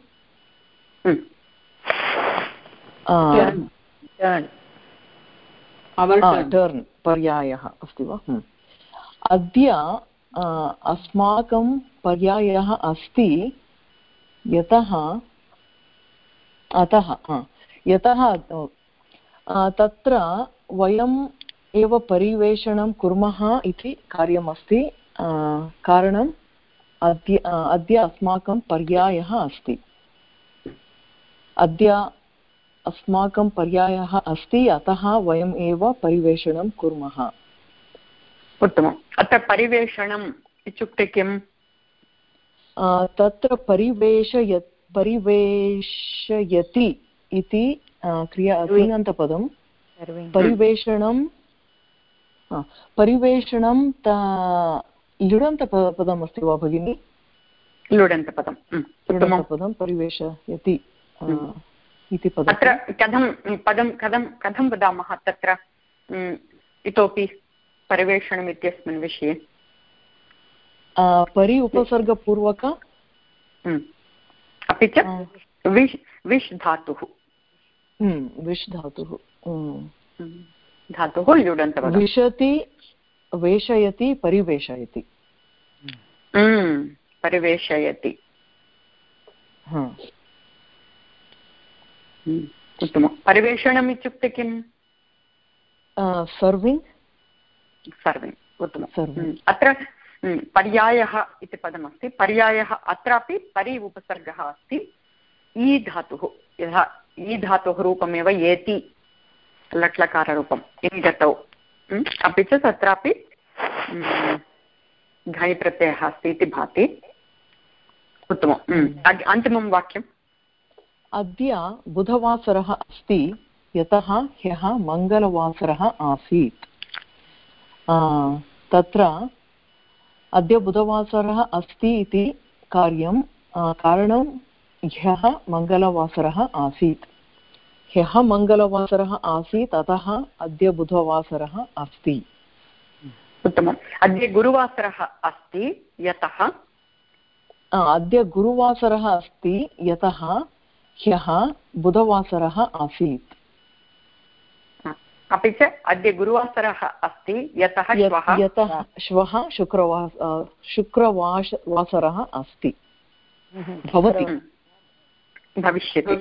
टर्न् पर्यायः अस्ति वा? अद्य अस्माकं पर्यायः अस्ति यतः अतः यतः तत्र वयम् एव परिवेषणं कुर्मः इति कार्यमस्ति। कारणम् अद्य अद्य अस्माकं पर्यायः अस्ति। अद्य अस्माकं पर्यायः अस्ति, अतः वयम् एव परिवेषणं कुर्मः। उत्तमम्। अत्र परिवेषणम् इत्युक्ते किम्? तत्र परिवेशय परिवेशयति इति क्रिया तिङन्तपदं। परिवेषणं परिवेषणं लुडन्तपदम् अस्ति वा भगिनि? लुडन्तपदं। लुडन्तपदं परिवेशयति इति पदम्। अत्र कथं पदं कथं कथं वदामः तत्र इतोपि परिवेषणम् इत्यस्मिन् विषये? परि उपसर्गपूर्वक, अपि च विश् विश् धातुः। विश् धातुः धातुः लुडन्तपदं। विशति, वेशयति, परिवेशयति। परिवेशयति। उत्तमं। परिवेषणम् इत्युक्ते किम्? सर्विङ्ग्। सर्विङ्ग्। उत्तमम्। अत्र पर्यायः इति पदमस्ति। पर्यायः अत्रापि परि उपसर्गः अस्ति। ई धातुः, यथा ई धातोः रूपमेव एति लट्लकाररूपम् इङ्गतौ। अपि च तत्रापि घञ् प्रत्ययः अस्ति इति भाति। उत्तमम्। अन्तिमं वाक्यम्। अद्य बुधवासरः अस्ति यतः ह्यः मङ्गलवासरः आसीत्। तत्र अद्य बुधवासरः अस्ति इति कार्यं, कारणं ह्यः मङ्गलवासरः आसीत्। ह्यः मङ्गलवासरः आसीत्, अतः अद्य बुधवासरः अस्ति। उत्तमम्। अद्य गुरुवासरः अस्ति यतः अद्य गुरुवासरः अस्ति यतः ह्यः बुधवासरः आसीत्। अपि च अद्य गुरुवासरः अस्ति यतः श्वः यतः श्वः शुक्रवास शुक्रवास वासरः अस्ति। भवति, भविष्यति,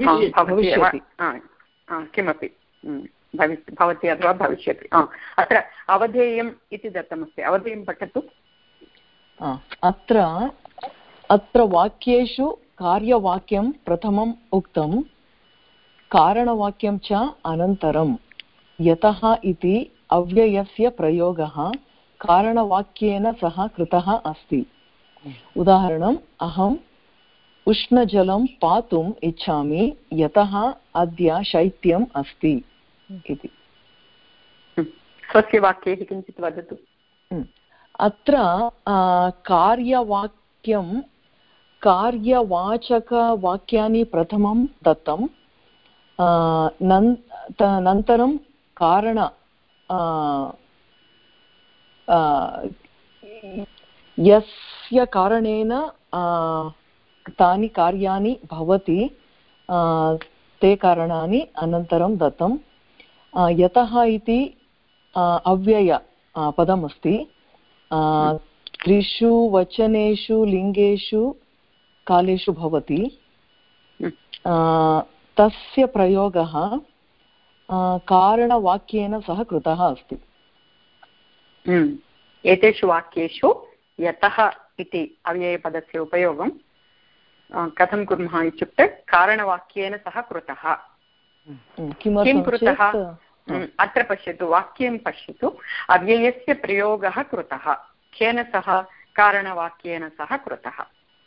किमपि भवति अथवा भविष्यति। अत्र अवधेयम् इति दत्तमस्ति। अवधेयं पठतु। अत्र अत्र वाक्येषु कार्यवाक्यं प्रथमम् उक्तं, कारणवाक्यं च अनन्तरं। यतः इति अव्ययस्य प्रयोगः कारणवाक्येन सह कृतः अस्ति। उदाहरणम्, अहम् उष्णजलं पातुम् इच्छामि यतः अद्य शैत्यम् अस्ति इति। स्वस्य वाक्ये किञ्चित् वदतु। अत्र कार्यवाक्यं कार्यवाचकवाक्यानि प्रथमं दत्तं, अनन्तरं कारण यस्य कारणेन तानि कार्याणि भवति ते कारणानि अनन्तरं दत्तं। यतः इति अव्यय पदमस्ति। त्रिषु वचनेषु लिङ्गेषु कालेषु भवति। तस्य प्रयोगः कारणवाक्येन सह कृतः अस्ति। एतेषु वाक्येषु यतः इति अव्ययपदस्य उपयोगं कथं कुर्मः इत्युक्ते कारणवाक्येन सह कृतः। किं कृतः अत्र पश्यतु, वाक्यं पश्यतु, अव्ययस्य प्रयोगः कृतः केन सह, कारणवाक्येन सह कृतः।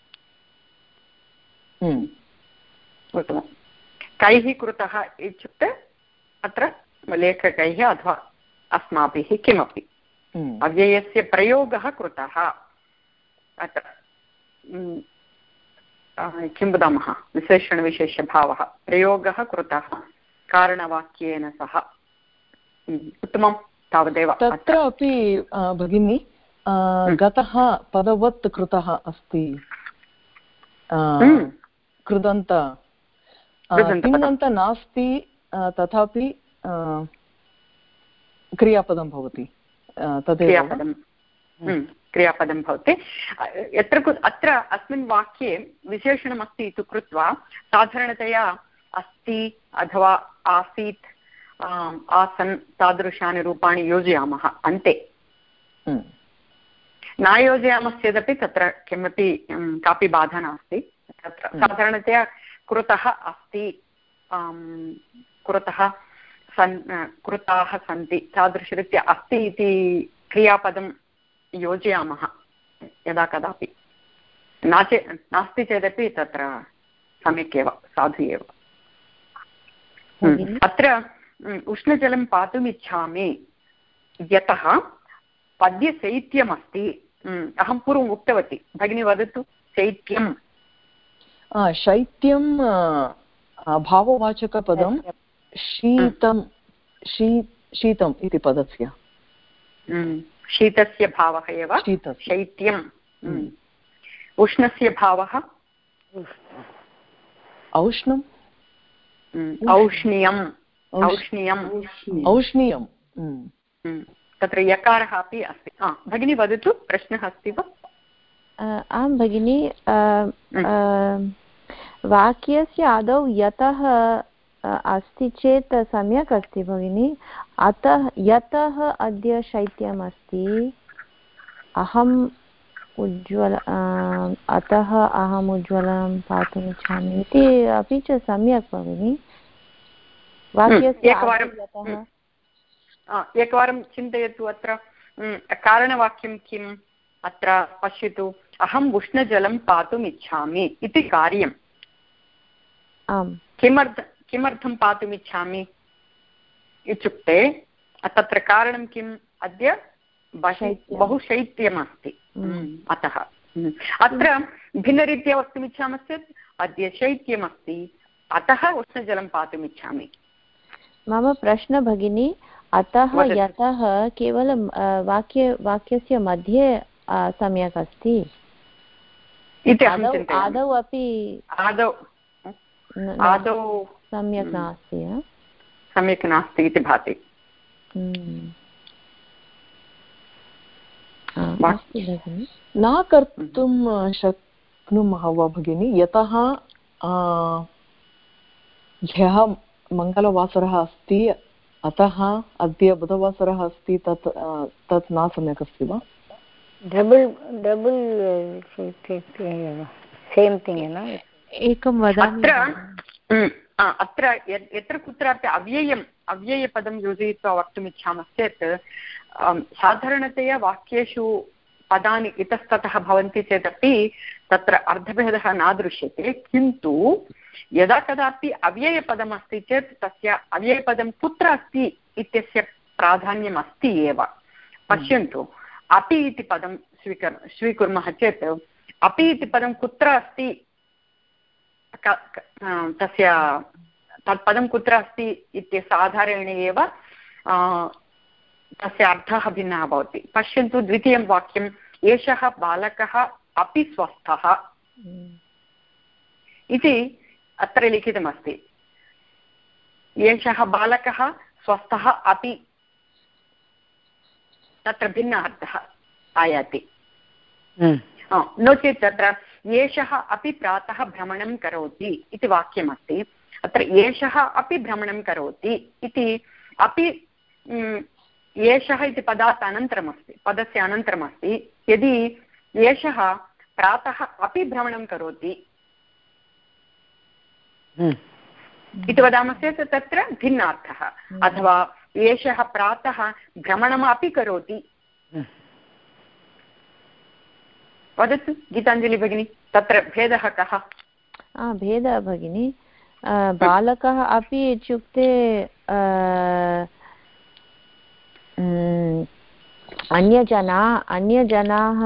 उत्तमं। कैः कृतः इत्युक्ते अत्र लेखकैः अथवा अस्माभिः किमपि अव्ययस्य प्रयोगः कृतः। अत्र किं वदामः, विशेषणविशेषभावः, प्रयोगः कृतः कारणवाक्येन सह। उत्तमं, तावदेव। तत्र अपि भगिनी गतः पदवत् कृतः अस्ति। कृदन्त तिङन्त नास्ति, तथापि क्रियापदं भवति। तदेव क्रियापदं भवति। यत्र अत्र अस्मिन् वाक्ये विशेषणमस्ति इति कृत्वा साधारणतया अस्ति अथवा आसीत्, आसन् तादृशानि रूपाणि योजयामः अन्ते। न योजयामश्चेदपि तत्र किमपि कापि बाधा नास्ति। तत्र साधारणतया कृतः अस्ति, कृतः सन् कृताः सन्ति, तादृशरीत्या अस्ति इति क्रियापदं योजयामः यदा कदापि। न चे नास्ति चेदपि तत्र सम्यक् एव, साधु एव। अत्र उष्णजलं पातुम् इच्छामि यतः पद्यशैत्यमस्ति। अहं पूर्वम् उक्तवती, भगिनी वदतु। शैत्यं शैत्यं भाववाचकपदं शीतं, शी शीतम् इति पदस्य शीतस्य भावः एव शैत्यम्। उष्णस्य भावः औष्णम्, औष्ण्यम्, औष्ण्यम्, औष्ण्यं। तत्र यकारः अपि अस्ति। भगिनी वदतु, प्रश्नः अस्ति वा? आं भगिनी, वाक्यस्य आदौ यतः अस्ति चेत् सम्यक् अस्ति भगिनी। अतः यतः अद्य शैत्यम् अस्ति, अहम् उज्ज्वल अतः अहम् उज्ज्वलं पातुम् इच्छामि इति अपि च सम्यक् भगिनी। वाक्यस्य एकवारं एकवारं चिन्तयतु। अत्र कारणवाक्यं किम्? अत्र पश्यतु, अहम् उष्णजलं पातुम् इच्छामि इति कार्यम्। आम्, किमर्थ किमर्थं पातुम् इच्छामि इत्युक्ते तत्र कारणं किम्? अद्य बहु शैत्यमस्ति, अतः। अत्र भिन्नरीत्या वक्तुम् इच्छामश्चेत् अद्य शैत्यमस्ति, अतः उष्णजलं पातुम् इच्छामि। मम प्रश्नः भगिनी, अतः यतः केवलं वाक्य वाक्यस्य मध्ये सम्यक् अस्ति इति अहं चिन्तयामि। आदौ अपि आदौ आदौ सम्यक् नास्ति, सम्यक् नास्ति इति भाति। न कर्तुं शक्नुमः वा भगिनी? यतः ह्यः मङ्गलवासरः अस्ति, अतः अद्य बुधवासरः अस्ति, तत् तत् न सम्यक् अस्ति वा? Double double same thing. एकं वदामि, अत्र यत्र कुत्रापि अव्ययम् अव्ययपदं योजयित्वा वक्तुम् इच्छामश्चेत् साधारणतया वाक्येषु पदानि इतस्ततः भवन्ति चेदपि तत्र अर्थभेदः न दृश्यते। किन्तु यदा कदापि अव्ययपदमस्ति चेत् तस्य अव्ययपदं कुत्र अस्ति इत्यस्य प्राधान्यम् अस्ति एव। पश्यन्तु, अपि इति पदं स्वीकुर् स्वीकुर्मः चेत् अपि इति पदं कुत्र अस्ति, तस्य तत् पदं कुत्र अस्ति इत्यस्य आधारेण एव तस्य अर्थः भिन्नः भवति। पश्यन्तु द्वितीयं वाक्यम्, एषः बालकः अपि स्वस्थः इति अत्र लिखितमस्ति। एषः बालकः स्वस्थः अपि, तत्र भिन्नः अर्थः आयाति। नो चेत् तत्र एषः अपि प्रातः भ्रमणं करोति इति वाक्यमस्ति, अत्र एषः अपि भ्रमणं करोति इति अपि एषः इति पदात् अनन्तरमस्ति, पदस्य अनन्तरमस्ति। यदि एषः प्रातः अपि भ्रमणं करोति इति वदामश्चेत् तत्र भिन्नार्थः, अथवा एषः प्रातः भ्रमणमपि करोति। वदतु गीताञ्जलि भगिनी, तत्र भेदः कः? भेदः भगिनी, बालकः अपि इत्युक्ते अन्यजना अन्यजनाः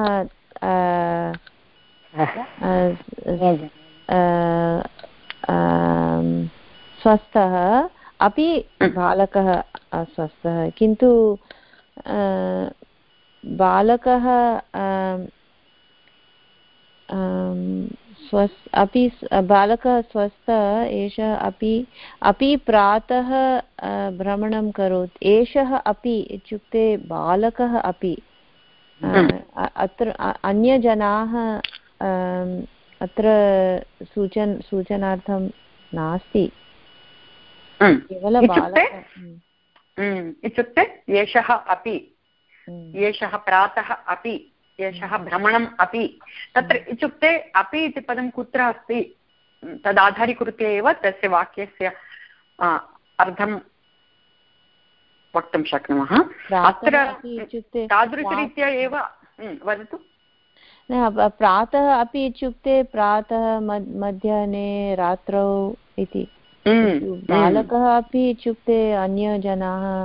स्वस्थः अपि बालकः अस्वस्थः, किन्तु बालकः स्वस्थ अपि बालकः स्वस्थः एषः अपि अपि प्रातः भ्रमणं करोति। एषः अपि इत्युक्ते बालकः अपि, अत्र अन्यजनाः अत्र सूचन सूचनार्थं नास्ति, केवलं बालकः इत्युक्ते एषः अपि, एषः प्रातः अपि, एषः भ्रमणम् अपि। तत्र इत्युक्ते अपि इति पदं कुत्र अस्ति तदाधारीकृत्य एव तस्य वाक्यस्य अर्थं वक्तुं शक्नुमः। अत्र तादृशरीत्या एव वदतु। प्रातः अपि इत्युक्ते प्रातः मध्याह्ने रात्रौ इति, बालकः अपि इत्युक्ते अन्यजनाः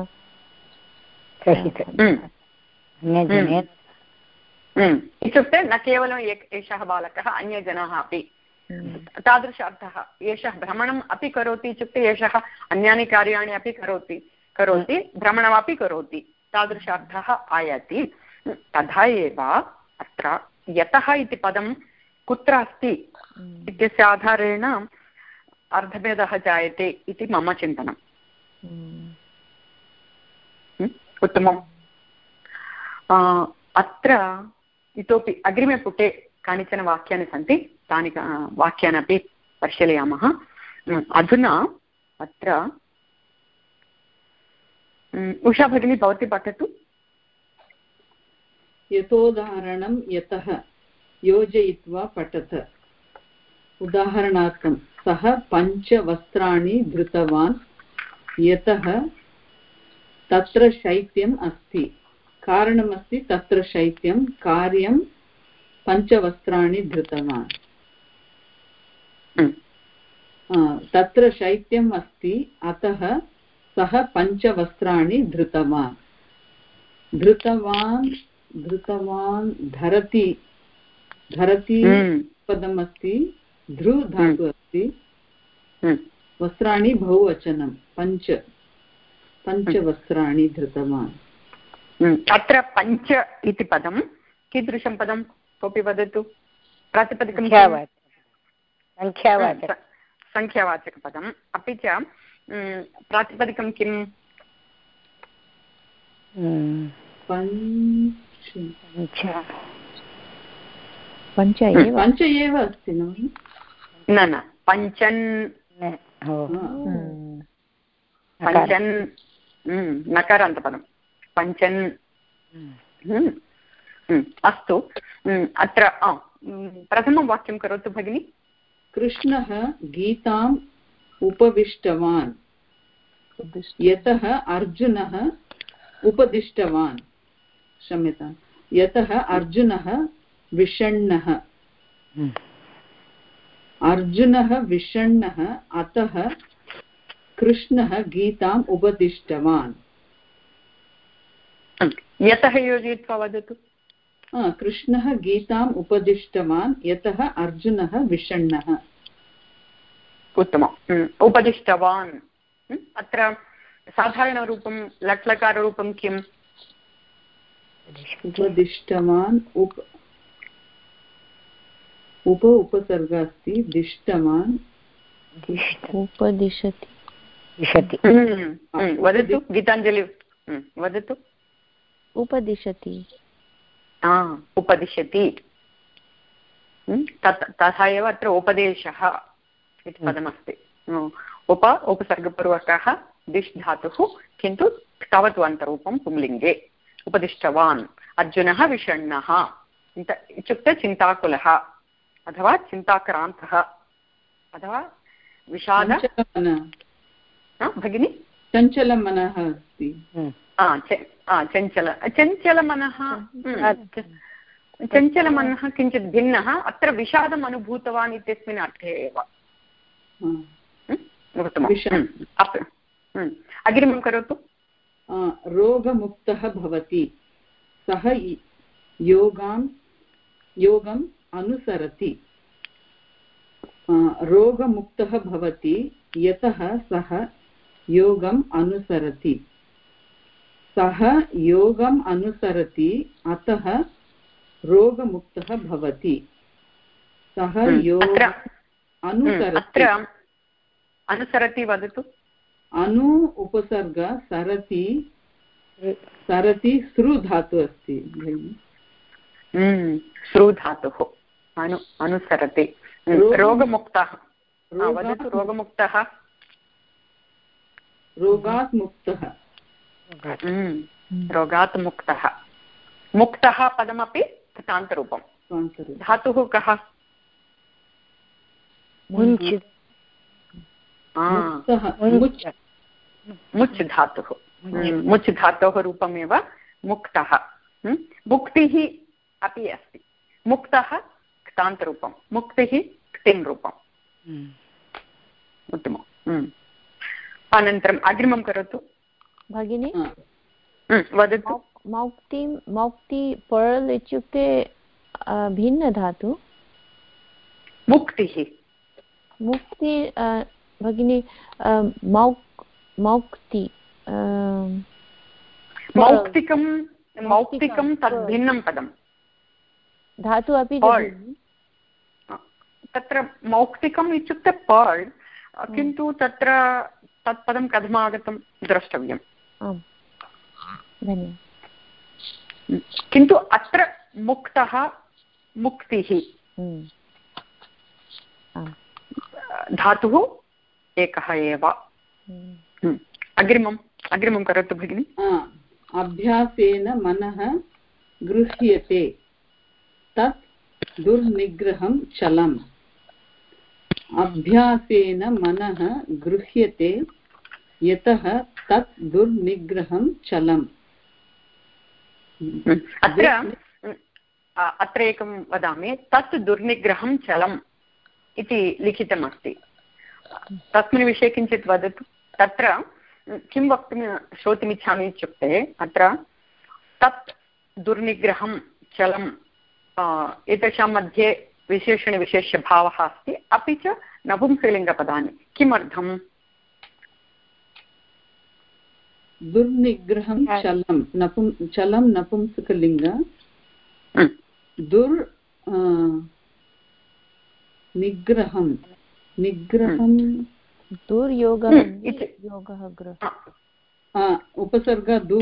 इत्युक्ते न केवलम् एक एषः बालकः, अन्यजनाः अपि, तादृश अर्थः। एषः भ्रमणम् अपि करोति इत्युक्ते एषः अन्यानि कार्याणि अपि करोति करोति भ्रमणमपि करोति, तादृश अर्थः आयाति। तथा एव अत्र यतः इति पदं कुत्र अस्ति इत्यस्य आधारेण अर्थभेदः जायते इति मम चिन्तनम्। उत्तमम्। अत्र इतोपि अग्रिमे पुटे कानिचन वाक्यानि सन्ति, तानि वाक्यानि अपि परिशीलयामः। अधुना अत्र उषा भगिनी भवती पठतु। यतोदाहरणं यतः योजयित्वा पठत। उदाहरणार्थं सः पञ्चवस्त्राणि धृतवान् यतः तत्र शैत्यम् अस्ति। कारणमस्ति तत्र शैत्यं, कार्यं पञ्चवस्त्राणि धृतवान्। तत्र शैत्यम् अस्ति अतः सः पञ्चवस्त्राणि धृतवान्। धृतवान् धृतवान् धरति धरति पदमस्ति, धृ धातु अस्ति, वस्त्राणि बहुवचनं, पञ्च पञ्चवस्त्राणि धृतवान्। अत्र पञ्च इति पदं कीदृशं पदं कोऽपि वदतु? प्रातिपदिकं संख्यावाचकपदम्, अपि च प्रातिपदिकं किम्? पञ्च एव पञ्च एव अस्ति न न पञ्चन् पञ्चन् नकारान्तपदं पञ्चन्। अस्तु, अत्र प्रथमं वाक्यं करोतु भगिनि। कृष्णः गीताम् उपविष्टवान् यतः अर्जुनः उपदिष्टवान्, क्षम्यतां, यतः अर्जुनः विषण्णः। अर्जुनः विषण्णः अतः कृष्णः गीताम् उपदिष्टवान्। यतः योजयित्वा वदतु। कृष्णः गीताम् उपदिष्टवान् यतः अर्जुनः विषण्णः। उत्तमम् उपदिष्टवान् अत्र साधारणरूपं लट्लकाररूपं किम् उपदिष्टवान् उप उप उपसर्ग अस्ति दिष्टवान् उपदिशति वदतु गीताञ्जलि वदतु उपदिशति उपदिशति तथा एव अत्र उपदेशः इति पदमस्ति उप उपसर्गपूर्वकः दिश् धातुः किन्तु तावत्वन्तरूपं पुंलिङ्गे उपदिष्टवान् अर्जुनः विषण्णः इत्युक्ते चिन्ताकुलः अथवा चिन्ताक्रान्तः अथवा विषाद भगिनि चञ्चलमनः अस्ति चञ्चल चञ्चलमनः चञ्चलमनः किञ्चित् भिन्नः अत्र विषादम् अनुभूतवान् इत्यस्मिन् अर्थे एव अग्रिमं करोतु रोगमुक्तः भवति सः योगां योगम् अनुसरति रोगमुक्तः भवति यतः सः योगम् अनुसरति सः योगम् अनुसरति अतः रोगमुक्तः भवति सः योगम् अनुसरति अनुसरति वदतु अनु उपसर्ग सरति सरति सृ धातु अस्ति सृ धातुः अनु अनुसरति रोगमुक्तः वदतु रोगमुक्तः रोगात् मुक्तः रोगात् मुक्तः मुक्तः पदमपि कृतान्तरूपं धातुः कः मुच् धातुः मुच् धातोः रूपमेव मुक्तः मुक्तिः अपि अस्ति मुक्तः कृतान्तरूपं मुक्तिः क्तिं रूपम् उत्तमम् अनन्तरम् अग्रिमं करोतु भगिनी वदतु मौक्ति मौक्ति पर्ल् इत्युक्ते भिन्नधातु मुक्तिः मुक्ति भगिनी मौक् मौक्ति मौक्तिकं मौक्तिकं तद् भिन्नं पदं धातु अपि तत्र मौक्तिकम् इत्युक्ते पर्ल् किन्तु तत्र तत्पदं कथमागतं द्रष्टव्यम् किन्तु अत्र मुक्तः मुक्तिः धातुः एकः एव अग्रिमम् अग्रिमं करोतु भगिनि अभ्यासेन मनः गृह्यते तत् दुर्निग्रहं चलम् अभ्यासेन मनः गृह्यते यतः तत् दुर्निग्रहं चलम् अत्र अत्र एकं वदामि तत् दुर्निग्रहं चलम् इति लिखितमस्ति तस्मिन् विषये किञ्चित् वदतु तत्र किं वक्तुं श्रोतुमिच्छामि इत्युक्ते अत्र तत् दुर्निग्रहं चलम् एतेषां मध्ये विशेषणविशेष्यभावः अस्ति अपि च नपुंसकलिङ्गपदानि किमर्थम् दुर्निग्रहं चलं नपुं चलं नपुंसकलिङ्ग दुर् निग्रहं निग्रहं दुर्योगः योगः उपसर्ग दु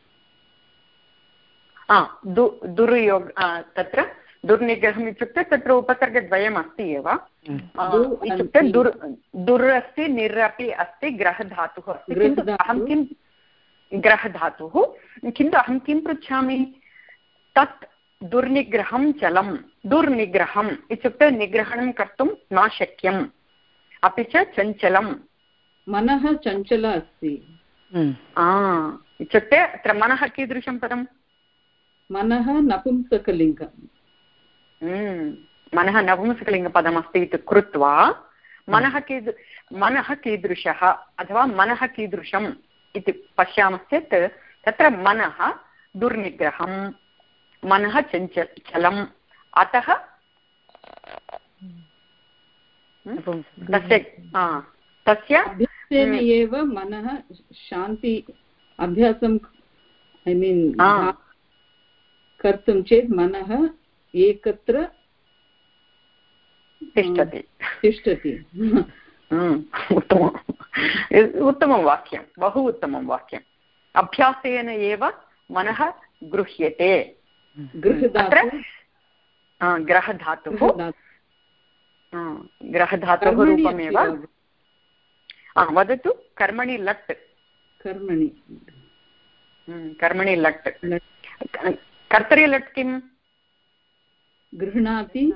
दुर्योग तत्र दुर्निग्रहम् इत्युक्ते तत्र उपसर्गद्वयम् अस्ति एव इत्युक्ते दुर् दुर् अस्ति निर् अपि अस्ति ग्रहधातुः अस्ति किन्तु अहं किं ग्रहधातुः किन्तु अहं किं पृच्छामि तत् दुर्निग्रहं चलं दुर्निग्रहम् इत्युक्ते निग्रहणं कर्तुं न शक्यम् अपि च चञ्चलं मनः चञ्चल अस्ति इत्युक्ते अत्र मनः कीदृशं पदं मनः नपुंसकलिङ्गम् मनः नपुंसकलिङ्गपदमस्ति इति कृत्वा मनः कीदृ मनः कीदृशः अथवा मनः कीदृशम् इति पश्यामश्चेत् तत्र मनः दुर्निग्रहं मनः चञ्चल चलम् अतः तस्य तस्य अभ्यासेन एव मनः शान्ति अभ्यासं ऐ मीन् कर्तुं चेत् मनः एकत्र तिष्ठति तिष्ठति उत्तमम् उत्तमं वाक्यं बहु उत्तमं वाक्यम् अभ्यासेन एव मनः गृह्यते ग्रहधातुः ग्रहधातुः रूपमेव वदतु कर्मणि लट् कर्मणि कर्मणि लट् कर्तरि लट् किं गृह्णाति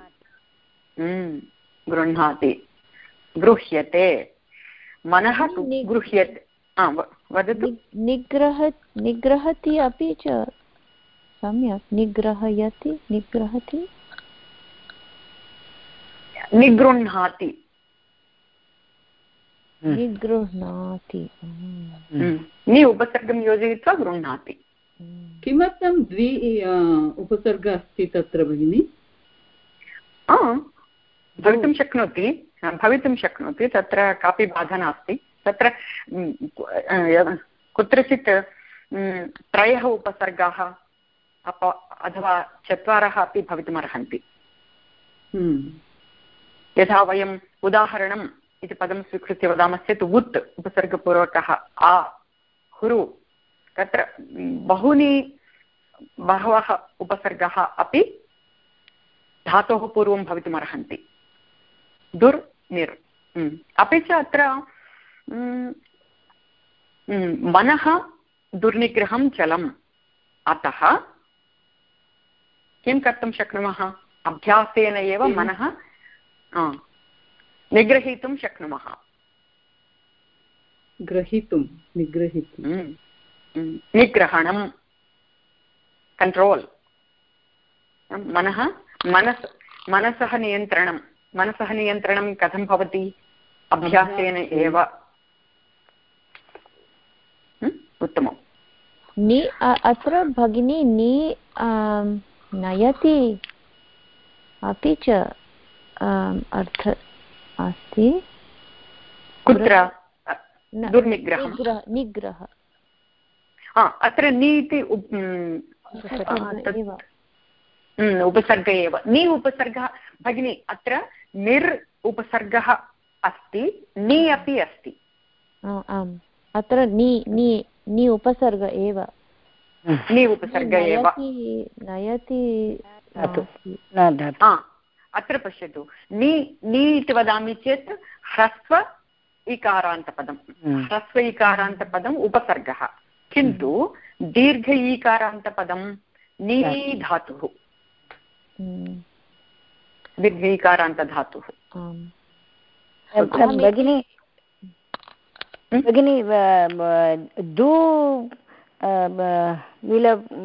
गृह्णाति गृह्यते मनः गृह्यते वदतु निग्रह निग्रहति अपि च सम्यक् निग्रहयति निग्रहति निगृह्णाति निगृह्णाति नि उपसर्गं योजयित्वा गृह्णाति किमर्थं द्वि उपसर्ग अस्ति तत्र भगिनि भवितुं शक्नोति भवितुं शक्नोति तत्र कापि बाधा नास्ति तत्र कुत्रचित् त्रयः उपसर्गाः अथवा चत्वारः अपि भवितुमर्हन्ति यथा वयम् उदाहरणम् इति पदं स्वीकृत्य वदामश्चेत् उत् उपसर्गपूर्वकः आ हुरु तत्र बहूनि बहवः उपसर्गाः अपि धातोः पूर्वं भवितुमर्हन्ति दुर् निर् अपि च अत्र मनः दुर्निग्रहं चलम् अतः किं कर्तुं शक्नुमः अभ्यासेन एव मनः निग्रहीतुं शक्नुमः ग्रहीतुं निग्रहीतुं निग्रहणं कंट्रोल् मनः मनस् मनसः नियन्त्रणं मनसः नियन्त्रणं कथं भवति अभ्यासेन एव उत्तमं नि अत्र भगिनी नि नयति अपि च अर्थ अस्ति कुत्र दुर्निग्रहः निग्रह अत्र नि इति उपसर्ग एव नि उपसर्गः भगिनी अत्र निर् उपसर्गः अस्ति नि अपि अस्ति आम् अत्र नि नि नि उपसर्ग एव नि उपसर्ग एव नयति अत्र पश्यतु नि नि इति वदामि चेत् ह्रस्व इकारान्तपदं ह्रस्व इकारान्तपदम् उपसर्गः किन्तु दीर्घ ईकारान्तपदं नि धातुः दीर्घ ईकारान्तधातुः भगिनी भगिनी दू विल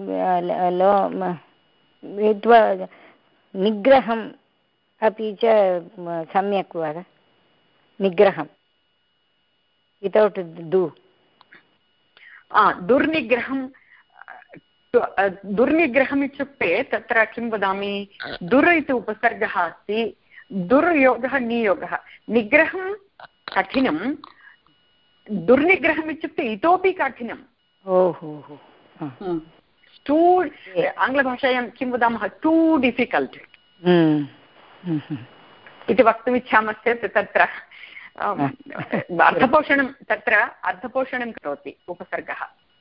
निग्रहम् अपि च सम्यक् वद निग्रहं वितौट् दू दुर्निग्रहं दुर्निग्रहम् इत्युक्ते तत्र किं वदामि दुर् इति उपसर्गः अस्ति दुर्योगः नियोगः निग्रहं कठिनं दुर्निग्रहम् इत्युक्ते इतोपि कठिनं ओहो टू आङ्ग्लभाषायां किं वदामः टू डिफिकल्ट् इति वक्तुमिच्छामश्चेत् तत्र अर्थपोषणं तत्र अर्थपोषणं करोति उपसर्गः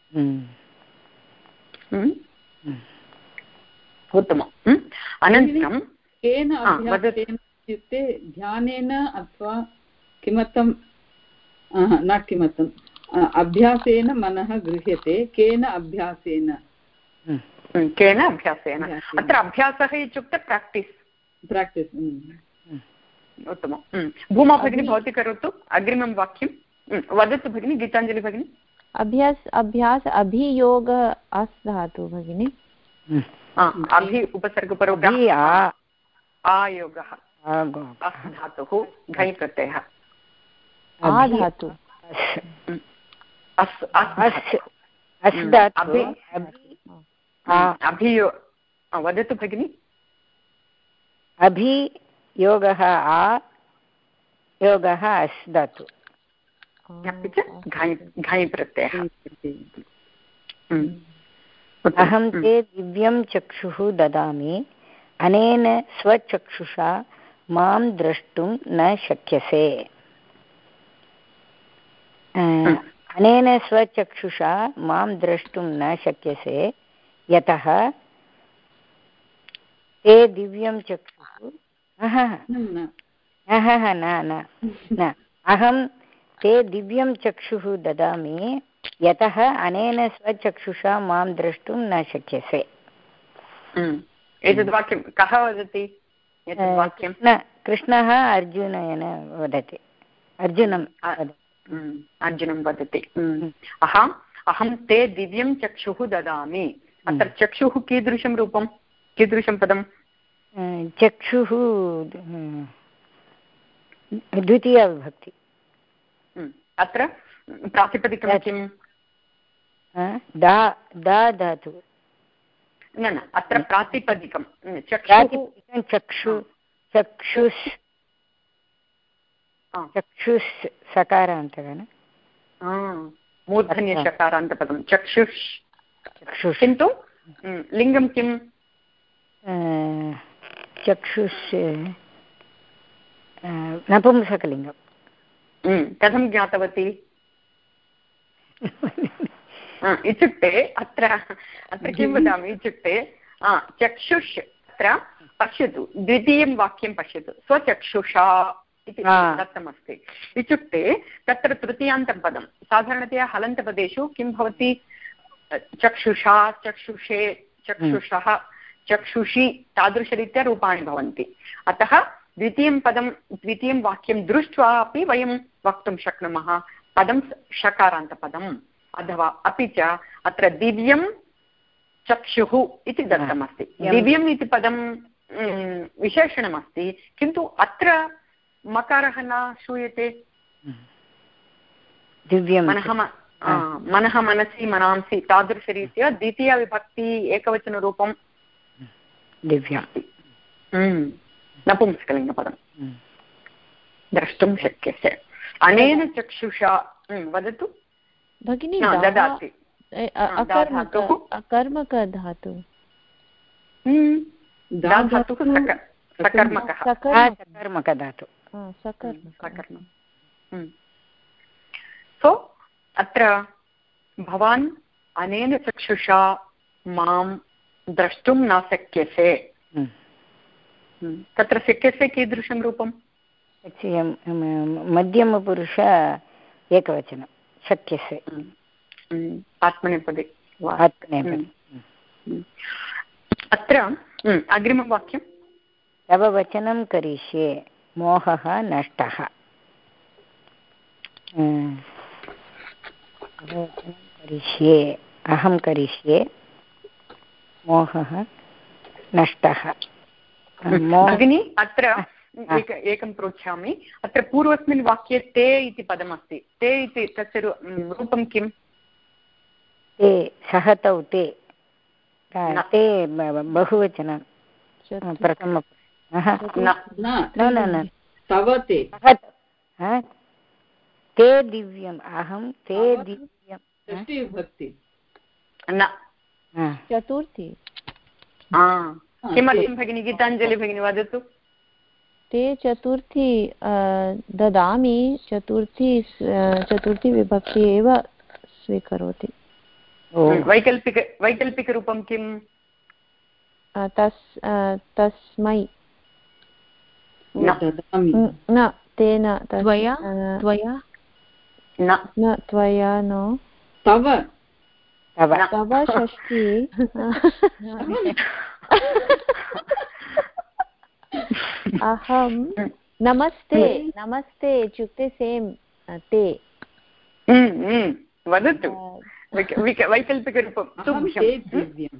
उत्तमम् अनन्तरं केन अभ्यासेन इत्युक्ते ध्यानेन अथवा किमर्थं न किमर्थम् अभ्यासेन मनः गृह्यते केन अभ्यासेन केन अभ्यासेन अत्र अभ्यासः इत्युक्ते प्राक्टिस् प्राक्टिस् उत्तमं भूमा भगिनी भवती करोतु अग्रिमं वाक्यं वदतु भगिनी गीताञ्जलि भगिनी अभ्यास अभ्यास अभियोग अस् धातु भगिनी अभि उपसर्गपूर्वकः आयोगः अस् धातुः घञ् प्रत्ययः आ धातु अस् अभियो वदतु भगिनी अभियोगः आ योगः अस् धातु अपि च घञ् घञ् प्रत्ययः। अहं ते दिव्यं चक्षुः ददामि अनेन स्वचक्षुषा मां द्रष्टुं न शक्यसे। अनेन स्वचक्षुषा मां द्रष्टुं न शक्यसे यतः ते दिव्यं चक्षुः न न न अहं ते दिव्यं चक्षुः ददामि यतः अनेन स्वचक्षुषा मां द्रष्टुं न शक्यसे। एतद् वाक्यं कः वदति? एतद् वाक्यं न कृष्णः अर्जुनेन वदति अर्जुनं अर्जुनं वदति अहम् अहं ते दिव्यं चक्षुः ददामि। अत्र चक्षुः कीदृशं रूपं कीदृशं पदं? चक्षुः द्वितीयाविभक्ति। अत्र प्रातिपदिकं किं? दा दा धातु न न अत्र प्रातिपदिकं चक्षुः चक्षु चक्षुस् चक्षुस् सकारान्तः न मूर्धन्य सकारान्तपदं चक्षुष् चक्षुः किन्तु लिङ्गं किं? चक्षुष नपुंसकलिङ्गं। कथं ज्ञातवती? इत्युक्ते अत्र अत्र किं वदामि इत्युक्ते चक्षुष् अत्र पश्यतु द्वितीयं वाक्यं पश्यतु स्वचक्षुषा इति दत्तमस्ति इत्युक्ते तत्र तृतीयान्तं पदं साधारणतया हलन्तपदेषु किं भवति? चक्षुषा चक्षुषे चक्षुषः चक्षुषि तादृशरीत्या रूपाणि भवन्ति। अतः द्वितीयं पदं द्वितीयं वाक्यं दृष्ट्वा अपि वयं वक्तुं शक्नुमः पदं षकारान्तपदम् अथवा अपि च अत्र दिव्यं चक्षुः इति दत्तमस्ति। दिव्यम् इति पदं विशेषणमस्ति किन्तु अत्र मकारः न श्रूयते। दिव्यं मनः मनः मनसि मनांसि तादृशरीत्या द्वितीयविभक्ति एकवचनरूपं दिव्यं नपुंसकलिङ्गपदं द्रष्टुं शक्यते। अनेन चक्षुषा वदतु भगिनी ददाति अकर्मकधातु सकर्मकधातु सो अत्र भवान् अनेन चक्षुषा मां द्रष्टुं न शक्यसे। तत्र शक्यसे कीदृशं रूपं? मध्यमपुरुष एकवचनं शक्यसे आत्मनेपदे आत्मनेपदे। अत्र अग्रिमं वाक्यं तव वचनं करिष्ये मोहः नष्टः। करिष्ये अहं करिष्ये मोहः नष्टः। भगिनी अत्र एक एकं पृच्छामि अत्र पूर्वस्मिन् वाक्ये ते इति पदमस्ति ते इति तस्य रूपं किम्? ते सह तौ ते ते बहुवचनं प्रथम तव ते ते दिव्यम् अहं ते दिव्यं षष्ठीविभक्ति न चतुर्थी। किमर्थं भगिनी? गीताञ्जलि भगिनी वदतु। ते चतुर्थी ददामि चतुर्थी चतुर्थी विभक्ति एव स्वीकरोति। वैकल्पिक वैकल्पिकरूपं किं? तस् तस्मै न तेन त्वया त्वया न त्वया न तव तव षष्ठी अहं नमस्ते नमस्ते इत्युक्ते सेम् ते वदतु वैकल्पिकरूपं तुभ्यं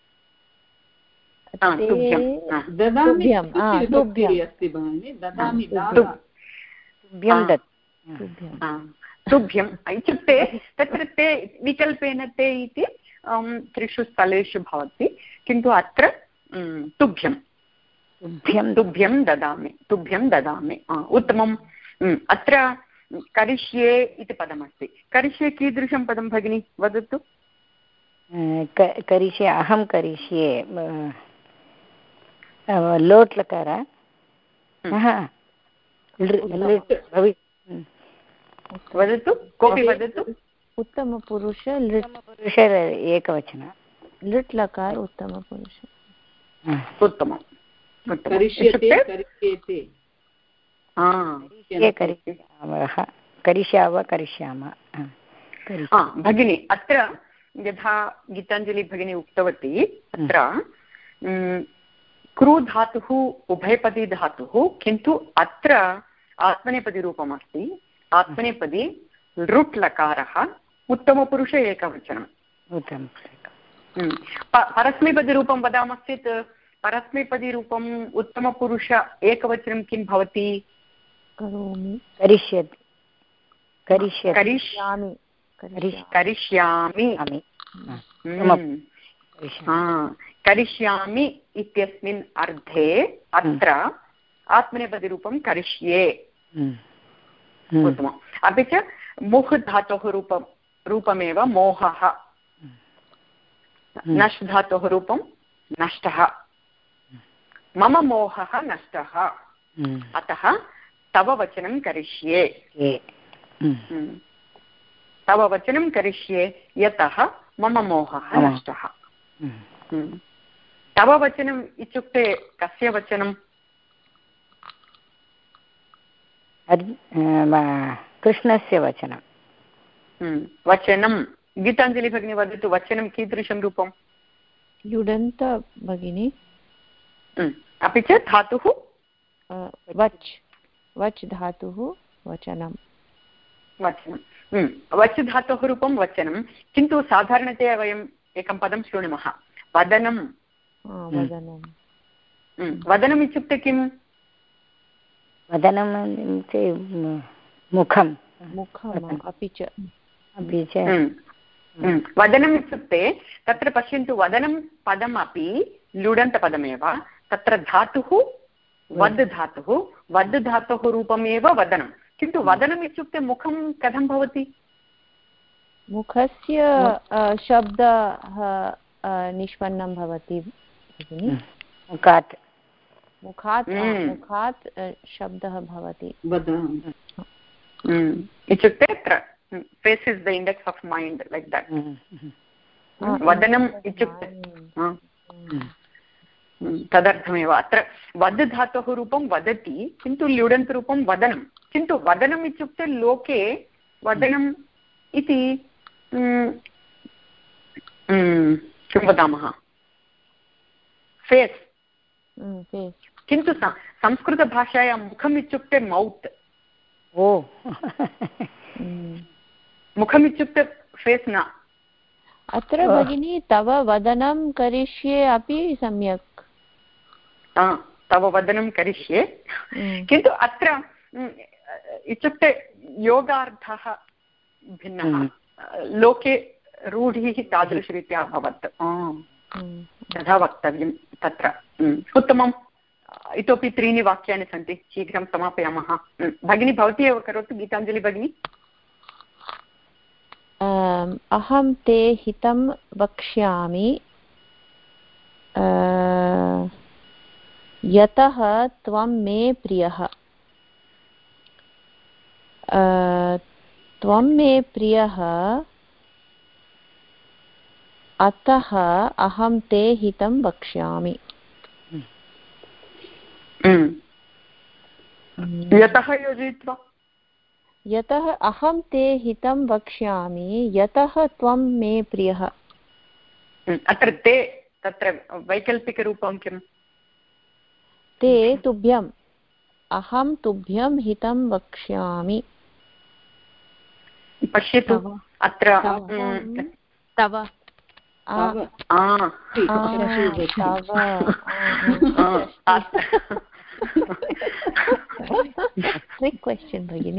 तुभ्यम् इत्युक्ते तत्र ते विकल्पेन ते इति त्रिषु स्थलेषु भवति किन्तु अत्र तुभ्यं तुभ्यं तुभ्यं ददामि तुभ्यं ददामि उत्तमं अत्र करिष्ये इति पदमस्ति। करिष्ये कीदृशं पदं भगिनी वदतु? करिष्ये अहं करिष्ये लोट् लकार वदतु, कोऽपि वदतु। उत्तमपुरुष लृट् पुरुष एकवचन लृट् लकार उत्तमपुरुष। उत्तमं। करिष्यते करिष्येते करिष्यावः करिष्यामः। भगिनी अत्र यथा गीताञ्जलि भगिनी उक्तवती अत्र क्रू धातुः उभयपदी धातुः, किन्तु अत्र आत्मनेपदीरूपम् अस्ति। आत्मनेपदी लृट् लकारः उत्तमपुरुष एकवचनम्। परस्मैपदीरूपं वदामश्चेत् परस्मैपदीरूपम् उत्तमपुरुष एकवचनं किं भवति? करोमि करिष्यति करिष्यामि करिष्यामि करिष्यामि इत्यस्मिन् अर्थे अत्र आत्मनेपदीरूपं करिष्ये। उत्तमम्। अपि च मुह् धातोः रूपं रूपमेव मोहः। नश् धातोः रूपं नष्टः। मम मोहः नष्टः, अतः तव वचनं करिष्ये। तव वचनं करिष्ये यतः मम मोहः नष्टः। तव वचनम् इत्युक्ते कस्य वचनं? कृष्णस्य वचनं। वचनं गीताञ्जलि भगिनी वदतु, वचनं कीदृशं रूपं? ल्युडन्त भगिनी। अपि च धातुः वच् वच् धातुः वचनं। वचनं वच् धातोः रूपं वचनं, किन्तु साधारणतया वयम् एकं पदं शृणुमः, वदनं। वदनं वदनम् इत्युक्ते किम्? वदनं मुखं मुखम् अपि च अपि च वदनम् इत्युक्ते तत्र पश्यन्तु, वदनं पदमपि लुडन्तपदमेव, तत्र धातुः वद् धातुः, वद् धातोः रूपमेव वदनं, किन्तु वदनम् इत्युक्ते मुखं कथं भवति? मुखस्य शब्दः निष्पन्नं भवति मुखात् मुखात् मुखात् शब्दः भवति। इत्युक्ते अत्र face is the index of mind like that. वदनम् इत्युक्ते तदर्थमेव अत्र वद् धातोः रूपं वदति, किन्तु ल्युडन्त रूपं वदनं, किन्तु वदनम् इत्युक्ते लोके वदनम् इति किं वदामः, फेस्। किन्तु संस्कृतभाषायां मुखम् इत्युक्ते मौत्। ओ मुखम् इत्युक्ते फेस् न। अत्र भगिनी तव वदनं करिष्ये अपि सम्यक्। तव वदनं करिष्ये, किन्तु अत्र इत्युक्ते योगार्थः भिन्नः, लोके रूढिः तादृशरीत्या अभवत्, तथा वक्तव्यं तत्र। उत्तमम्। इतोपि त्रीणि वाक्यानि सन्ति, शीघ्रं समापयामः। भगिनी भवती एव करोतु, गीताञ्जलि भगिनी। अहं ते हितं वक्ष्यामि यतः त्वं मे प्रियः। त्वं मे प्रियः अतः अहं ते हितं वक्ष्यामि। यतः योजयित्वा यतः अहं ते हितं वक्ष्यामि यतः त्वं मे प्रियः। अत्र ते तत्र वैकल्पिकरूपं किम्? ते तुभ्यम्, अहं तुभ्यं हितं वक्ष्यामि। पश्यतु अत्र तव ट्रिक् क्वेश्चन् भगिनि।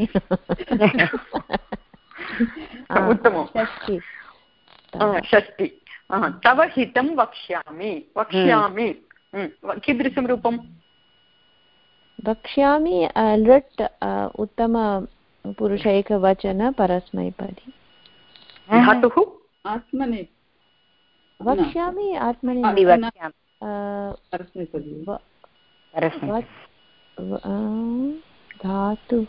उत्तमं। षष्टि। तव हितं वक्ष्यामि। वक्ष्यामि कीदृशं रूपं? वक्ष्यामि लृट् उत्तमपुरुषैकवचन परस्मैपदी धातुः आत्मने वक्ष्यामि आत्मने धातुः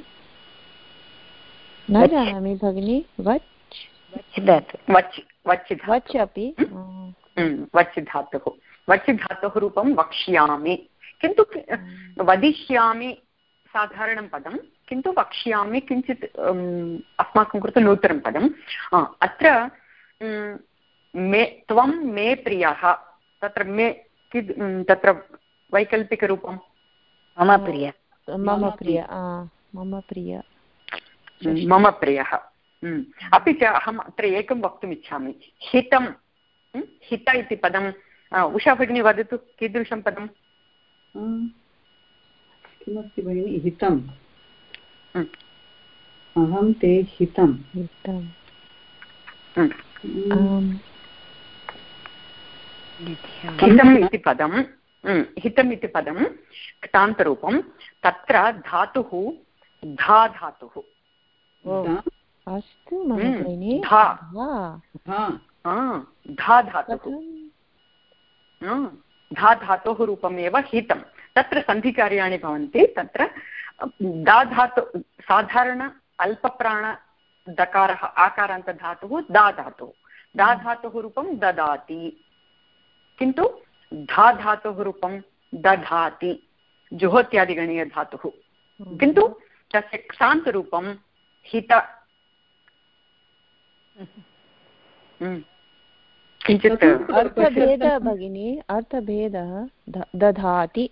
न जानामि भगिनि वच् वच् वच् वच् अपि वच् धातुः वच् धातुः रूपं वक्ष्यामि किन्तु वदिष्यामि साधारणं पदं किन्तु वक्ष्यामि किञ्चित् अस्माकं कृते नूतनं पदम् अत्र मे त्वं मे प्रियः तत्र मे तत्र वैकल्पिकरूपं मम प्रिय मम प्रिय मम प्रिय मम प्रियः अपि च अहम् अत्र एकं वक्तुम् इच्छामि हितं हित इति पदम् उषा भगिनी वदतु कीदृशं पदम् किमस्ति भगिनि हितम् अहं ते हितं हितम् इति पदं हितम् इति पदं क्तान्तरूपं तत्र धातुः धा धातुः अस्तु धा धा धातुः धा धातोः रूपमेव हितं तत्र सन्धिकार्याणि भवन्ति तत्र दा धातु साधारण अल्पप्राण दकारः आकारान्तधातुः दा धातुः दा धातुः रूपं ददाति किन्तु धा धातुः रूपं दधाति जुहोत्यादिगणीयधातुः किन्तु तस्य क्षान्तरूपं हित किञ्चित् अर्थभेदः भगिनी अर्थभेदः दधाति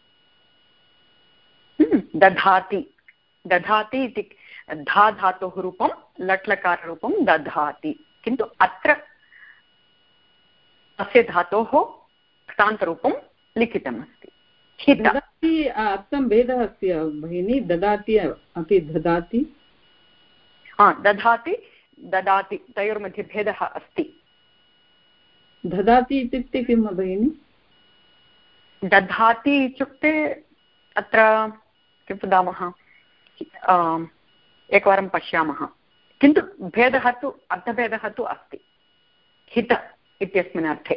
दधाति दधाति इति धा धातोः रूपं लट्लकाररूपं दधाति किन्तु अत्र तस्य धातोः क्तान्तरूपं लिखितमस्ति ददाति अर्थं भेदः अस्ति भगिनी ददाति अपि ददाति हा दधाति ददाति तयोर्मध्ये भेदः अस्ति ददाति इत्युक्ते किं भगिनि दधाति इत्युक्ते अत्र किं वदामः एकवारं पश्यामः किन्तु भेदः तु अर्थभेदः तु अस्ति हित इत्यस्मिन् अर्थे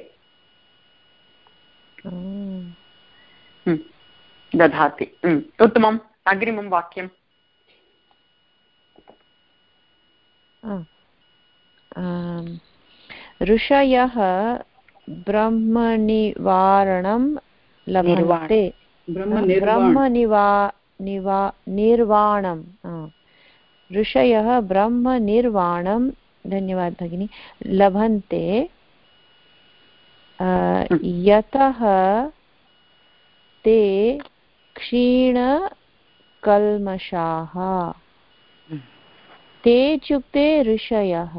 दधाति उत्तमम् अग्रिमं वाक्यं ऋषयः ब्रह्मनिवारणं लभन्ते ब्रह्मनिवा निवा निर्वाणं ऋषयः ब्रह्मनिर्वाणं धन्यवाद भगिनी लभन्ते यतः ते क्षीणकल्मषाः ते इत्युक्ते ऋषयः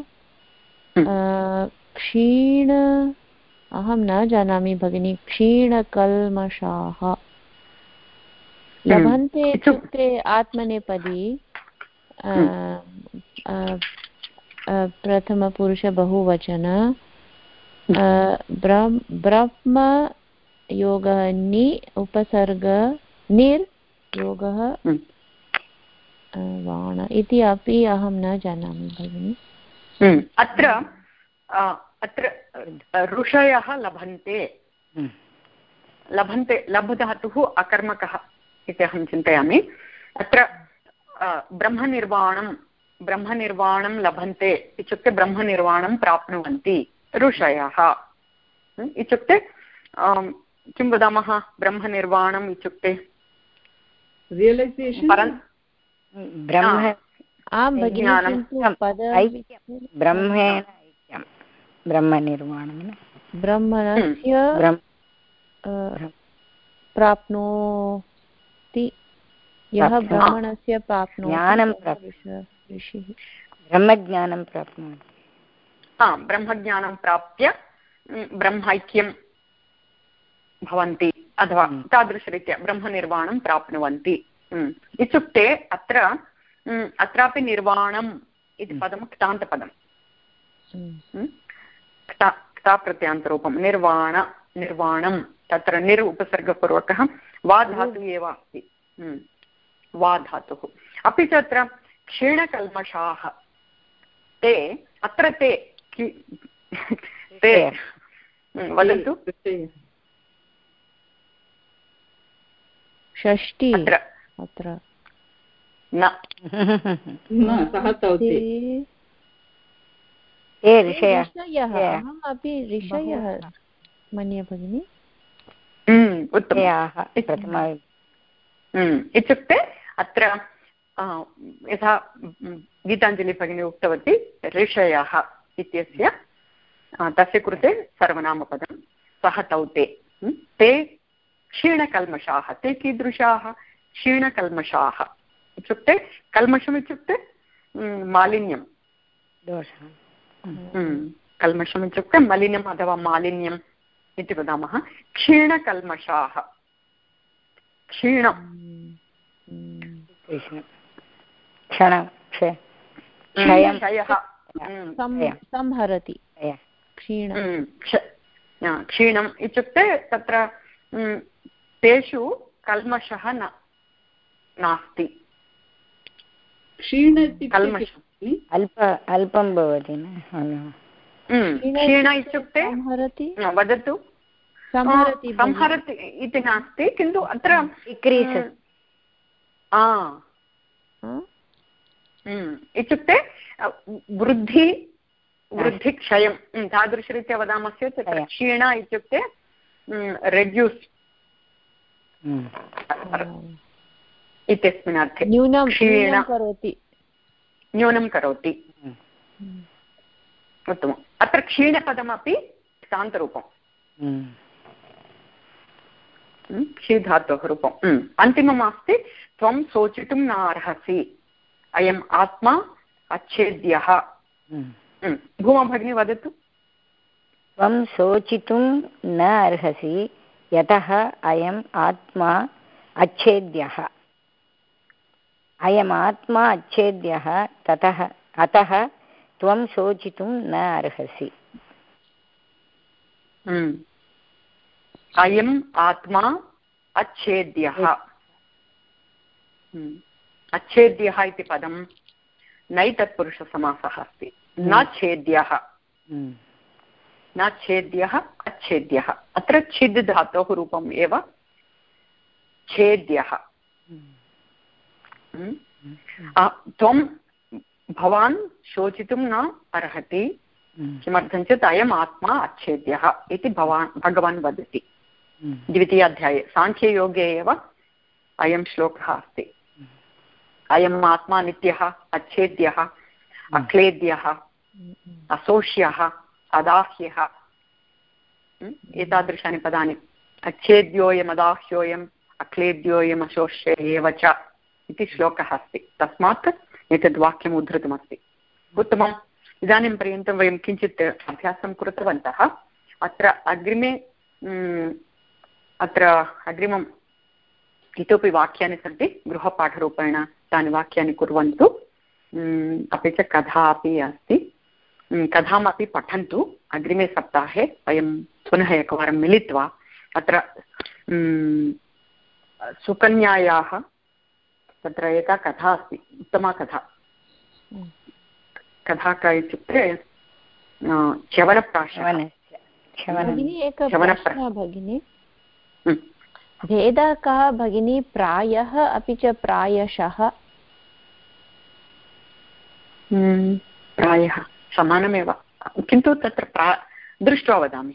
क्षीण अहं न जानामि भगिनी क्षीणकल्मषाः लभन्ते इत्युक्ते आत्मनेपदी प्रथमपुरुष बहुवचन ब्रह्म योगः नि उपसर्ग निर् योगः वाण इति अपि अहं न जानामि भगिनि अत्र अत्र ऋषयः लभन्ते लभन्ते लभधातुः अकर्मकः इति अहं चिन्तयामि अत्र ब्रह्मनिर्वाणं ब्रह्मनिर्वाणं लभन्ते इत्युक्ते ब्रह्मनिर्वाणं प्राप्नुवन्ति ऋषयः इत्युक्ते किं वदामः ब्रह्मनिर्वाणम् इत्युक्ते रियलैसेशन् ब्रह्म आं भगिनी ब्रह्मेण ऐक्यं ब्रह्मनिर्वाणं ब्रह्मणस्य प्राप्नोति यः ब्रह्मणस्य प्राप्नोति ऋषिः ब्रह्मज्ञानं प्राप्नोति हा ब्रह्मज्ञानं प्राप्य ब्रह्मैक्यं भवन्ति अथवा तादृशरीत्या ब्रह्मनिर्वाणं प्राप्नुवन्ति इत्युक्ते अत्र अत्रापि निर्वाणम् इति पदं क्तान्तपदं क्ता क्ताप्रत्ययान्तरूपं निर्वाण निर्वाणं तत्र निर् उपसर्गपूर्वकः वा धातुः एव अस्ति वा धातुः अपि च अत्र क्षीणकल्मषाः ते अत्र ते ते वदन्तु षष्टि अत्र अत्र न सः तौते ऋषयः अहम् अपि ऋषयः मन्ये भगिनि इत्युक्ते अत्र यथा गीताञ्जलि भगिनी उक्तवती ऋषयः इत्यस्य तस्य कृते सर्वनामपदं सः तौ ते ते क्षीणकल्मषाः ते कीदृशाः क्षीणकल्मषाः इत्युक्ते कल्मषम् इत्युक्ते मालिन्यं कल्मषम् इत्युक्ते मलिनम् अथवा मालिन्यम् इति वदामः क्षीणकल्मषाः क्षीणं संहरति क्षीणम् इत्युक्ते तत्र तेषु कल्मषः न नास्ति अल्प अल्पं भवति क्षीण इत्युक्ते वदतु संहरति इति नास्ति किन्तु अत्र इत्युक्ते वृद्धि वृद्धिक्षयं तादृशरीत्या वदामश्चेत् तत्र क्षीण इत्युक्ते रेड्यूस् इत्यस्मिन् अर्थे न्यूनं करोति न्यूनं करोति उत्तमम् अत्र क्षीणपदमपि क्तान्तरूपं क्षीधातोः रूपम् अन्तिमम् अस्ति त्वं शोचितुं न अर्हसि अयम् आत्मा अच्छेद्यः भूमा भगिनी वदतु त्वं शोचितुं न अर्हसि यतः अयम् आत्मा अच्छेद्यः अयम् आत्मा अच्छेद्यः ततः अतः त्वं शोचितुं न अर्हसि अयम् आत्मा अच्छेद्यः अच्छेद्यः इति पदं नै तत्पुरुषसमासः अस्ति न छेद्यः न छेद्यः अच्छेद्यः अत्र छिद् धातोः रूपम् एव छेद्यः त्वं भवान् शोचितुं न अर्हति किमर्थं चेत् अयम् आत्मा अच्छेद्यः इति भवान् भगवान् वदति द्वितीयाध्याये साङ्ख्ययोगे एव अयं श्लोकः अस्ति अयम् आत्मा नित्यः अच्छेद्यः अक्लेद्यः अशोष्यः अदाह्यः एतादृशानि पदानि अच्छेद्योऽयमदाह्योऽयम् अक्लेद्योऽयम् अशोष्य एव च इति श्लोकः अस्ति तस्मात् एतद् वाक्यम् उद्धृतमस्ति उत्तमम् इदानीं पर्यन्तं वयं किञ्चित् अभ्यासं कृतवन्तः अत्र अग्रिमे अत्र अग्रिमम् इतोपि वाक्यानि सन्ति गृहपाठरूपेण तानि वाक्यानि कुर्वन्तु अपि च कथा अपि अस्ति कथामपि पठन्तु अग्रिमे सप्ताहे वयं पुनः एकवारं मिलित्वा अत्र सुकन्यायाः तत्र एका कथा अस्ति उत्तमा कथा कथा का इत्युक्ते च्यवनप्राशः भगिनी भेदः कः भगिनी प्रायः अपि च प्रायशः प्रायः समानमेव किन्तु तत्र प्रा दृष्ट्वा वदामि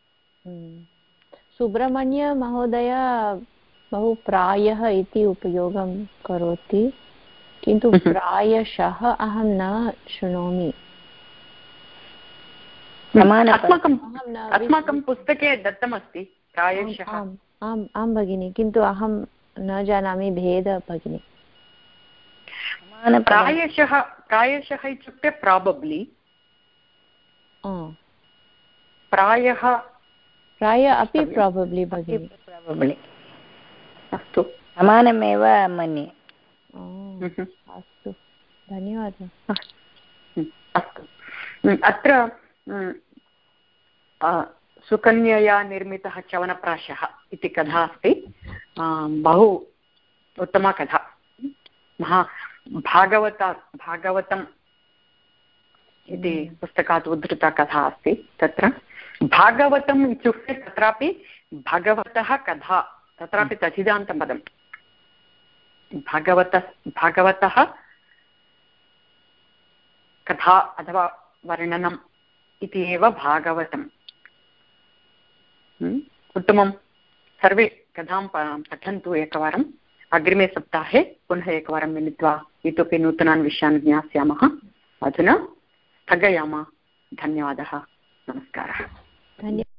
सुब्रह्मण्यमहोदय बहु प्रायः इति उपयोगं करोति किन्तु प्रायशः अहं न शृणोमि अस्माकम् अस्माकं पुस्तके दत्तमस्ति प्रायशः आम् आं भगिनि किन्तु अहं न जानामि भेदः भगिनि प्रायशः प्रायशः इत्युक्ते प्राबब्लि प्रायः प्राय अपि प्राबब्लि भगिनि प्राबब्लि अस्तु समानमेव मन्ये अस्तु धन्यवादः अस्तु अत्र सुकन्यया निर्मितः चवनप्राशः इति कथा अस्ति, बहु उत्तमा कथा, महा भागवत भागवतम् इति पुस्तकात् उद्धृता कथा अस्ति। तत्र भागवतम् इत्युक्ते तत्रापि भगवतः कथा, तत्रापि तथिदान्तपदं भागवत भागवतः कथा अथवा वर्णनम् इति एव भागवतम्। उत्तमं, सर्वे कथां पठन्तु एकवारम्। अग्रिमे सप्ताहे पुनः एकवारं मिलित्वा इतोपि नूतनान् विषयान् ज्ञास्यामः। अधुना स्थगयामः। धन्यवादः, नमस्कारः। धन्यवादः।